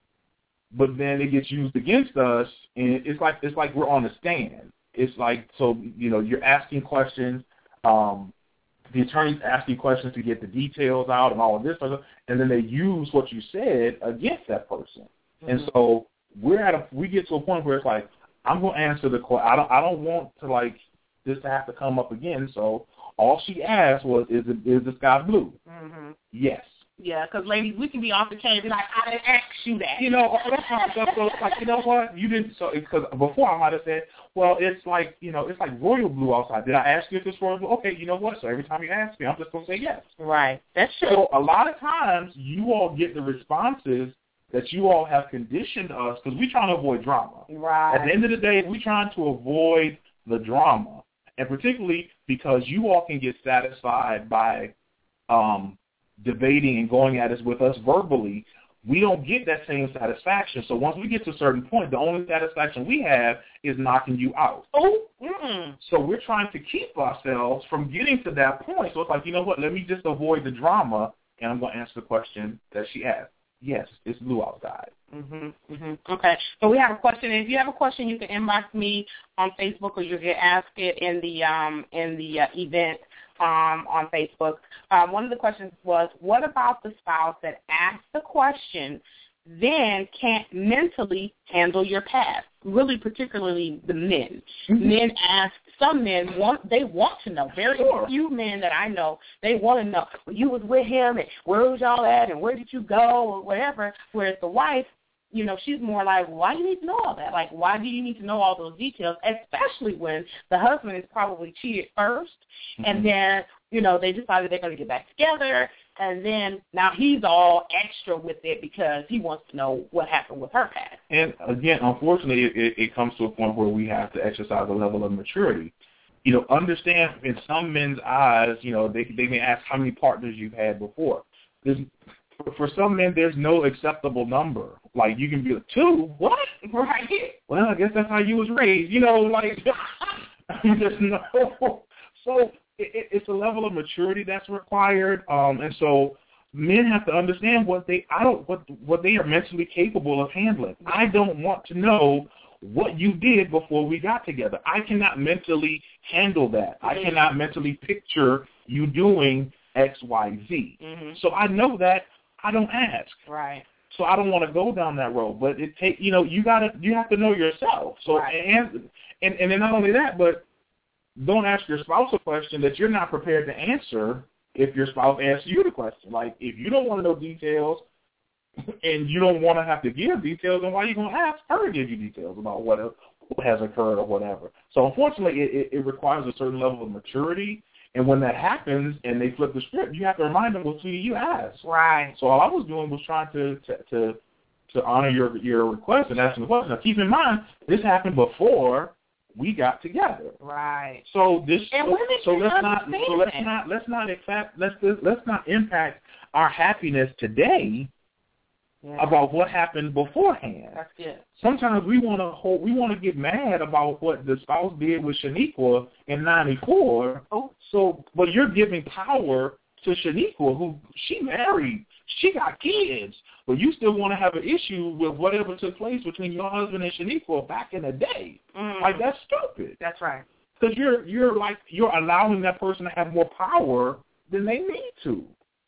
but then it gets used against us, and it's like it's like we're on the stand. It's like, so, you know, you're asking questions, um, the attorney's asking questions to get the details out and all of this stuff, and then they use what you said against that person. Mm-hmm. And so we're at a, we get to a point where it's like, I'm going to answer the question. I don't, I don't want to, like, this to have to come up again. So all she asked was, is it, is the sky blue? Mm-hmm. Yes. Yeah, because, ladies, we can be off the chain and be like, I didn't ask you that. You know, that's how I felt. So it's like, you know what? You didn't. So because before I might have said, well, it's like, you know, it's like royal blue outside. Did I ask you if it's royal blue? Okay, you know what? So every time you ask me, I'm just going to say yes. Right. That's true. So a lot of times you all get the responses that you all have conditioned us because we're trying to avoid drama. Right. At the end of the day, we're trying to avoid the drama. And particularly because you all can get satisfied by um, debating and going at us with us verbally, we don't get that same satisfaction. So once we get to a certain point, the only satisfaction we have is knocking you out. Oh, mm-mm. So we're trying to keep ourselves from getting to that point. So it's like, you know what, let me just avoid the drama, and I'm going to answer the question that she asked. Yes, it's blue outside. Mm-hmm, mm-hmm. Okay, so we have a question. If you have a question, you can inbox me on Facebook, or you can ask it in the um, in the uh, event um, on Facebook. Um, one of the questions was, what about the spouse that asked the question then can't mentally handle your past? Really, particularly the men. Mm-hmm. Men ask, some men want, they want to know. Very sure. few men that I know, they want to know, well, you was with him, and where was y'all at, and where did you go, or whatever. Whereas the wife, you know, she's more like, why do you need to know all that? Like, why do you need to know all those details, especially when the husband is probably cheated first, mm-hmm. and then, you know, they decided they're going to get back together, and then now he's all extra with it because he wants to know what happened with her past. And, again, unfortunately, it, it comes to a point where we have to exercise a level of maturity. You know, understand in some men's eyes, you know, they they may ask how many partners you've had before. There's, for, for some men, there's no acceptable number. Like, you can be like, two? What? Right. Well, I guess that's how you was raised. You know, like, there's no. So it, it's a level of maturity that's required, um, and so men have to understand what they I don't what what they are mentally capable of handling. I don't want to know what you did before we got together. I cannot mentally handle that. I cannot mentally picture you doing X, Y, Z. Mm-hmm. So I know that I don't ask. Right. So I don't want to go down that road. But it take you know you gotta you have to know yourself. So right. and and and then not only that, but don't ask your spouse a question that you're not prepared to answer if your spouse asks you the question. Like, if you don't want to know details and you don't want to have to give details, then why are you going to ask her to give you details about what, what has occurred or whatever? So, unfortunately, it, it, it requires a certain level of maturity. And when that happens and they flip the script, you have to remind them, well, see, you asked. Right. So all I was doing was trying to to to, to honor your your request and asking the question. Now, keep in mind, this happened before we got together. Right. So this. And so, women so let's not. understand So let's that. not. Let's not. In fact, let's let's not impact our happiness today Yeah. about what happened beforehand. That's good. Sometimes we want to hold. We want to get mad about what the spouse did with Shaniqua in ninety-four. Oh. So, but you're giving power to Shaniqua, who she married. She got kids, but you still want to have an issue with whatever took place between your husband and Shaniqua back in the day. Mm. Like, that's stupid. That's right. Because you're you're like you're allowing that person to have more power than they need to.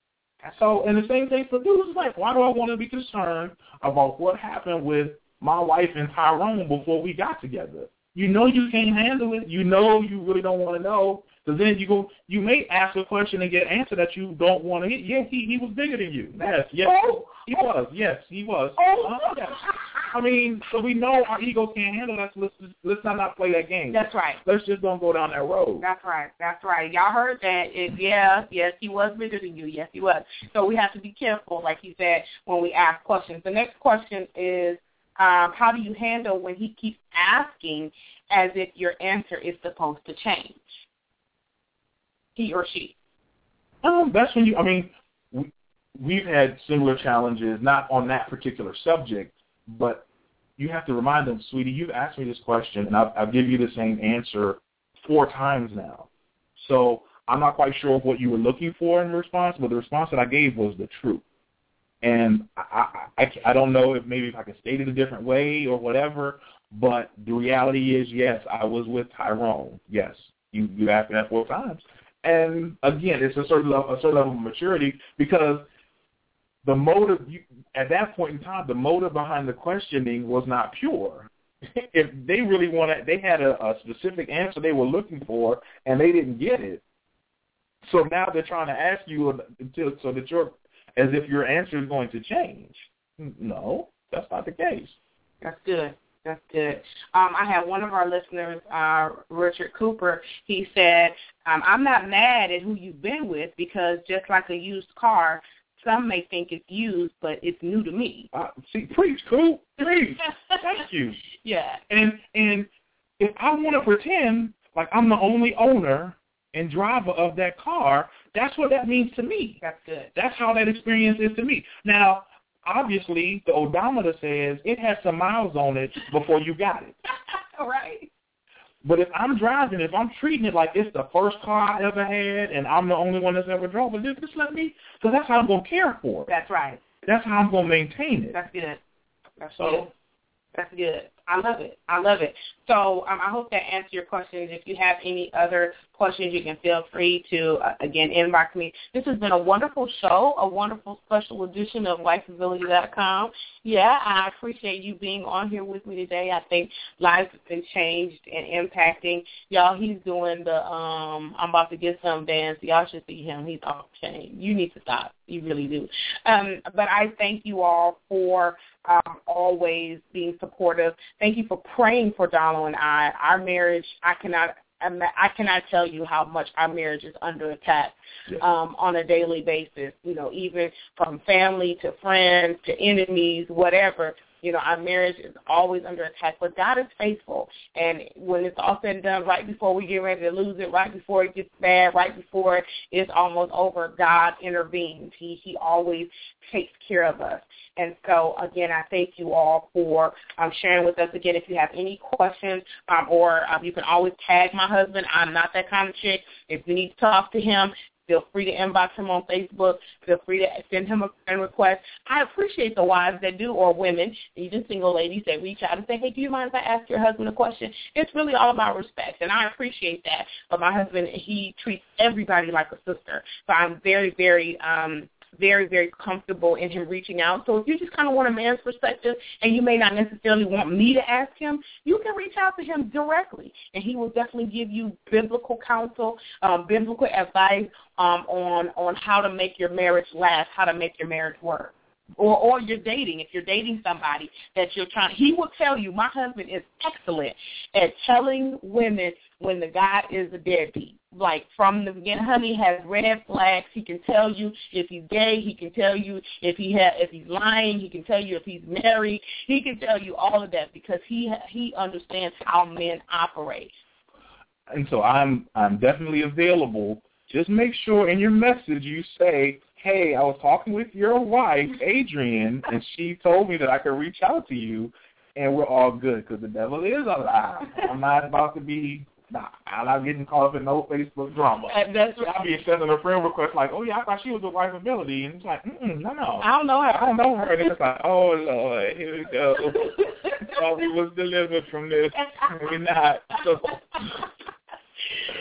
So, and the same thing for dudes. Like, why do I want to be concerned about what happened with my wife and Tyrone before we got together? You know you can't handle it. You know you really don't want to know. So then you go, you may ask a question and get an answer that you don't want to hear. Yes, he, he was bigger than you. Yes, yes, Oh. he was. Yes, he was. Oh. Uh, yes. I mean, so we know our egos can't handle that. So let's let's not, not play that game. That's right. Let's just don't go down that road. That's right. That's right. Y'all heard that. It, yeah, yes, he was bigger than you. Yes, he was. So we have to be careful, like you said, when we ask questions. The next question is, um, how do you handle when he keeps asking as if your answer is supposed to change? He or she. Um, that's when you, I mean, we, we've had similar challenges, not on that particular subject, but you have to remind them, sweetie, you've asked me this question, and I'll, I'll give you the same answer four times now. So I'm not quite sure what you were looking for in response, but the response that I gave was the truth. And I, I, I, I don't know if maybe if I could state it a different way or whatever, but the reality is, yes, I was with Tyrone. Yes, you, you asked me that four times. And again, it's a certain level, a certain level of maturity because the motive you, at that point in time, the motive behind the questioning was not pure. If they really wanted, they had a, a specific answer they were looking for, and they didn't get it. So now they're trying to ask you until so that you're as if your answer is going to change. No, that's not the case. That's good. That's good. Um, I have one of our listeners, uh, Richard Cooper. He said, um, I'm not mad at who you've been with because just like a used car, some may think it's used, but it's new to me. Uh, see, preach, cool. Preach. Thank you. Yeah. And and if I want to pretend like I'm the only owner and driver of that car, that's what that means to me. That's good. That's how that experience is to me. Now, obviously, the odometer says it has some miles on it before you got it. Right. But if I'm driving, if I'm treating it like it's the first car I ever had and I'm the only one that's ever drove it, just let me, because that's how I'm going to care for it. That's right. That's how I'm going to maintain it. That's good. That's so, good. That's good. I love it. I love it. So um, I hope that answered your questions. If you have any other questions, you can feel free to, uh, again, inbox me. This has been a wonderful show, a wonderful special edition of life ability dot com. Yeah, I appreciate you being on here with me today. I think lives have been changed and impacting. Y'all, he's doing the, um, I'm about to get some dance. Y'all should see him. He's off chain. You need to stop. You really do. Um, but I thank you all for um, always being supportive. Thank you for praying for Donald and I. Our marriage, I cannot I cannot tell you how much our marriage is under attack yes. um, on a daily basis, you know, even from family to friends to enemies, whatever. You know, our marriage is always under attack, but God is faithful. And when it's all said and done, right before we get ready to lose it, right before it gets bad, right before it's almost over, God intervenes. He he always takes care of us. And so, again, I thank you all for um, sharing with us. Again, if you have any questions um, or um, you can always tag my husband. I'm not that kind of chick. If you need to talk to him, feel free to inbox him on Facebook. Feel free to send him a friend request. I appreciate the wives that do, or women, even single ladies that reach out and say, hey, do you mind if I ask your husband a question? It's really all about respect, and I appreciate that. But my husband, he treats everybody like a sister. So I'm very, very um, very, very comfortable in him reaching out. So if you just kind of want a man's perspective and you may not necessarily want me to ask him, you can reach out to him directly, and he will definitely give you biblical counsel, um, biblical advice um, on, on how to make your marriage last, how to make your marriage work. Or, or you're dating, if you're dating somebody that you're trying, he will tell you, my husband is excellent at telling women when the guy is a deadbeat. Like from the beginning, honey has red flags. He can tell you if he's gay. He can tell you if he ha- if he's lying. He can tell you if he's married. He can tell you all of that because he ha- he understands how men operate. And so I'm I'm definitely available. Just make sure in your message you say, hey, I was talking with your wife, Adrienne, and she told me that I could reach out to you, and we're all good because the devil is alive. I'm not about to be, nah, I'm not getting caught up in no Facebook drama. And that's right. I'll be sending a friend request like, oh, yeah, I thought she was a wife ability, and it's like, mm-mm, no, no. I don't know her. I don't know her. And it's like, oh, Lord, here we go. Thought we was delivered from this. We're not. So,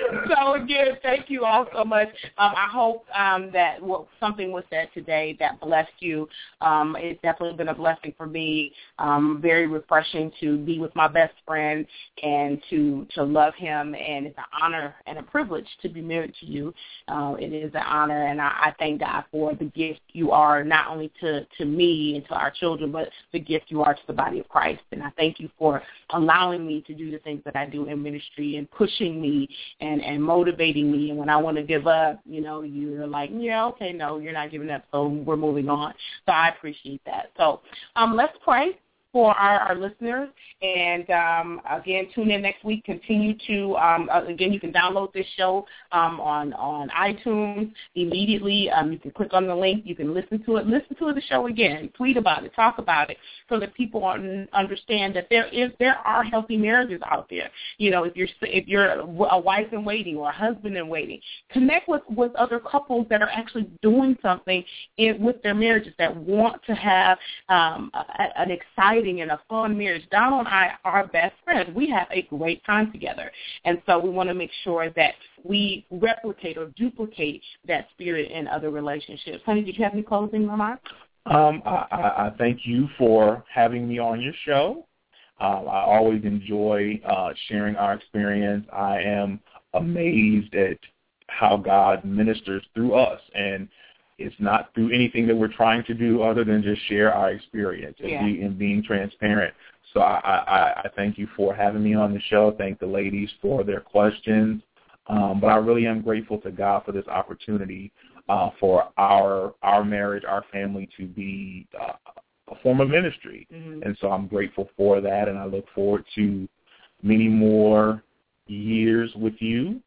So, again, thank you all so much. Um, I hope um, that well, something was said today that blessed you. Um, it's definitely been a blessing for me. Um, very refreshing to be with my best friend and to, to love him. And it's an honor and a privilege to be married to you. Uh, it is an honor, and I, I thank God for the gift you are not only to, to me and to our children, but the gift you are to the body of Christ. And I thank you for allowing me to do the things that I do in ministry and pushing me and, and motivating me. And when I want to give up, you know, you're like, yeah, okay, no, you're not giving up, so we're moving on. So I appreciate that. So um, let's pray for our, our listeners. And, um, again, tune in next week. Continue to, um, uh, again, you can download this show um, on, on iTunes immediately. Um, you can click on the link. You can listen to it. Listen to the show again. Tweet about it. Talk about it so that people understand that there is there are healthy marriages out there. You know, if you're if you're a wife in waiting or a husband in waiting, connect with, with other couples that are actually doing something in, with their marriages, that want to have um, a, an exciting and a fun marriage. Donald and I are best friends. We have a great time together. And so we want to make sure that we replicate or duplicate that spirit in other relationships. Honey, did you have any closing remarks? Um, I, I, I thank you for having me on your show. Uh, I always enjoy uh, sharing our experience. I am amazed at how God ministers through us, and it's not through anything that we're trying to do other than just share our experience and, yeah. be, and being transparent. So I, I, I thank you for having me on the show. Thank the ladies for their questions. Um, but I really am grateful to God for this opportunity uh, for our our marriage, our family to be uh, a form of ministry. Mm-hmm. And so I'm grateful for that, and I look forward to many more years with you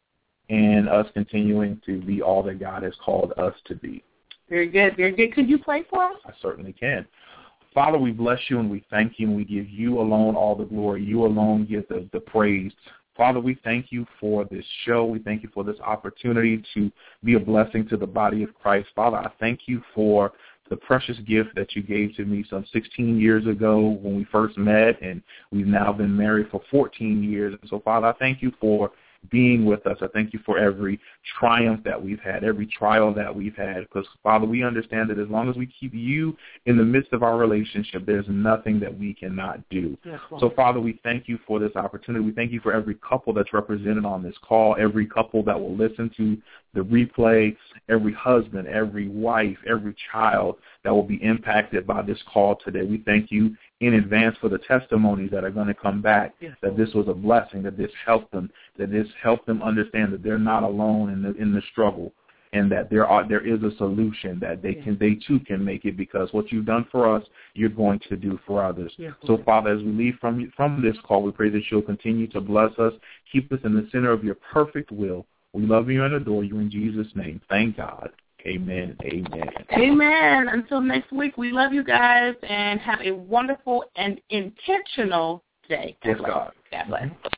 and us continuing to be all that God has called us to be. Very good, very good. Could you pray for us? I certainly can. Father, we bless you and we thank you and we give you alone all the glory. You alone get the, the praise. Father, we thank you for this show. We thank you for this opportunity to be a blessing to the body of Christ. Father, I thank you for the precious gift that you gave to me some sixteen years ago when we first met, and we've now been married for fourteen years. And so, Father, I thank you for being with us. I thank you for every triumph that we've had, every trial that we've had, because, Father, we understand that as long as we keep you in the midst of our relationship, there's nothing that we cannot do. Yes, so, Father, we thank you for this opportunity. We thank you for every couple that's represented on this call, every couple that will listen to the replay, every husband, every wife, every child that will be impacted by this call today. We thank you in advance for the testimonies that are going to come back, yes, that this was a blessing, that this helped them, that this helped them understand that they're not alone in the in the struggle, and that there are there is a solution, that they yes. can they too can make it, because what you've done for us, you're going to do for others. Yes. So, Father, as we leave from from this call, we pray that you'll continue to bless us, keep us in the center of your perfect will. We love you and adore you in Jesus' name. Thank God. Amen. Amen. Amen. Until next week, we love you guys and have a wonderful and intentional day. Yes, God. God bless.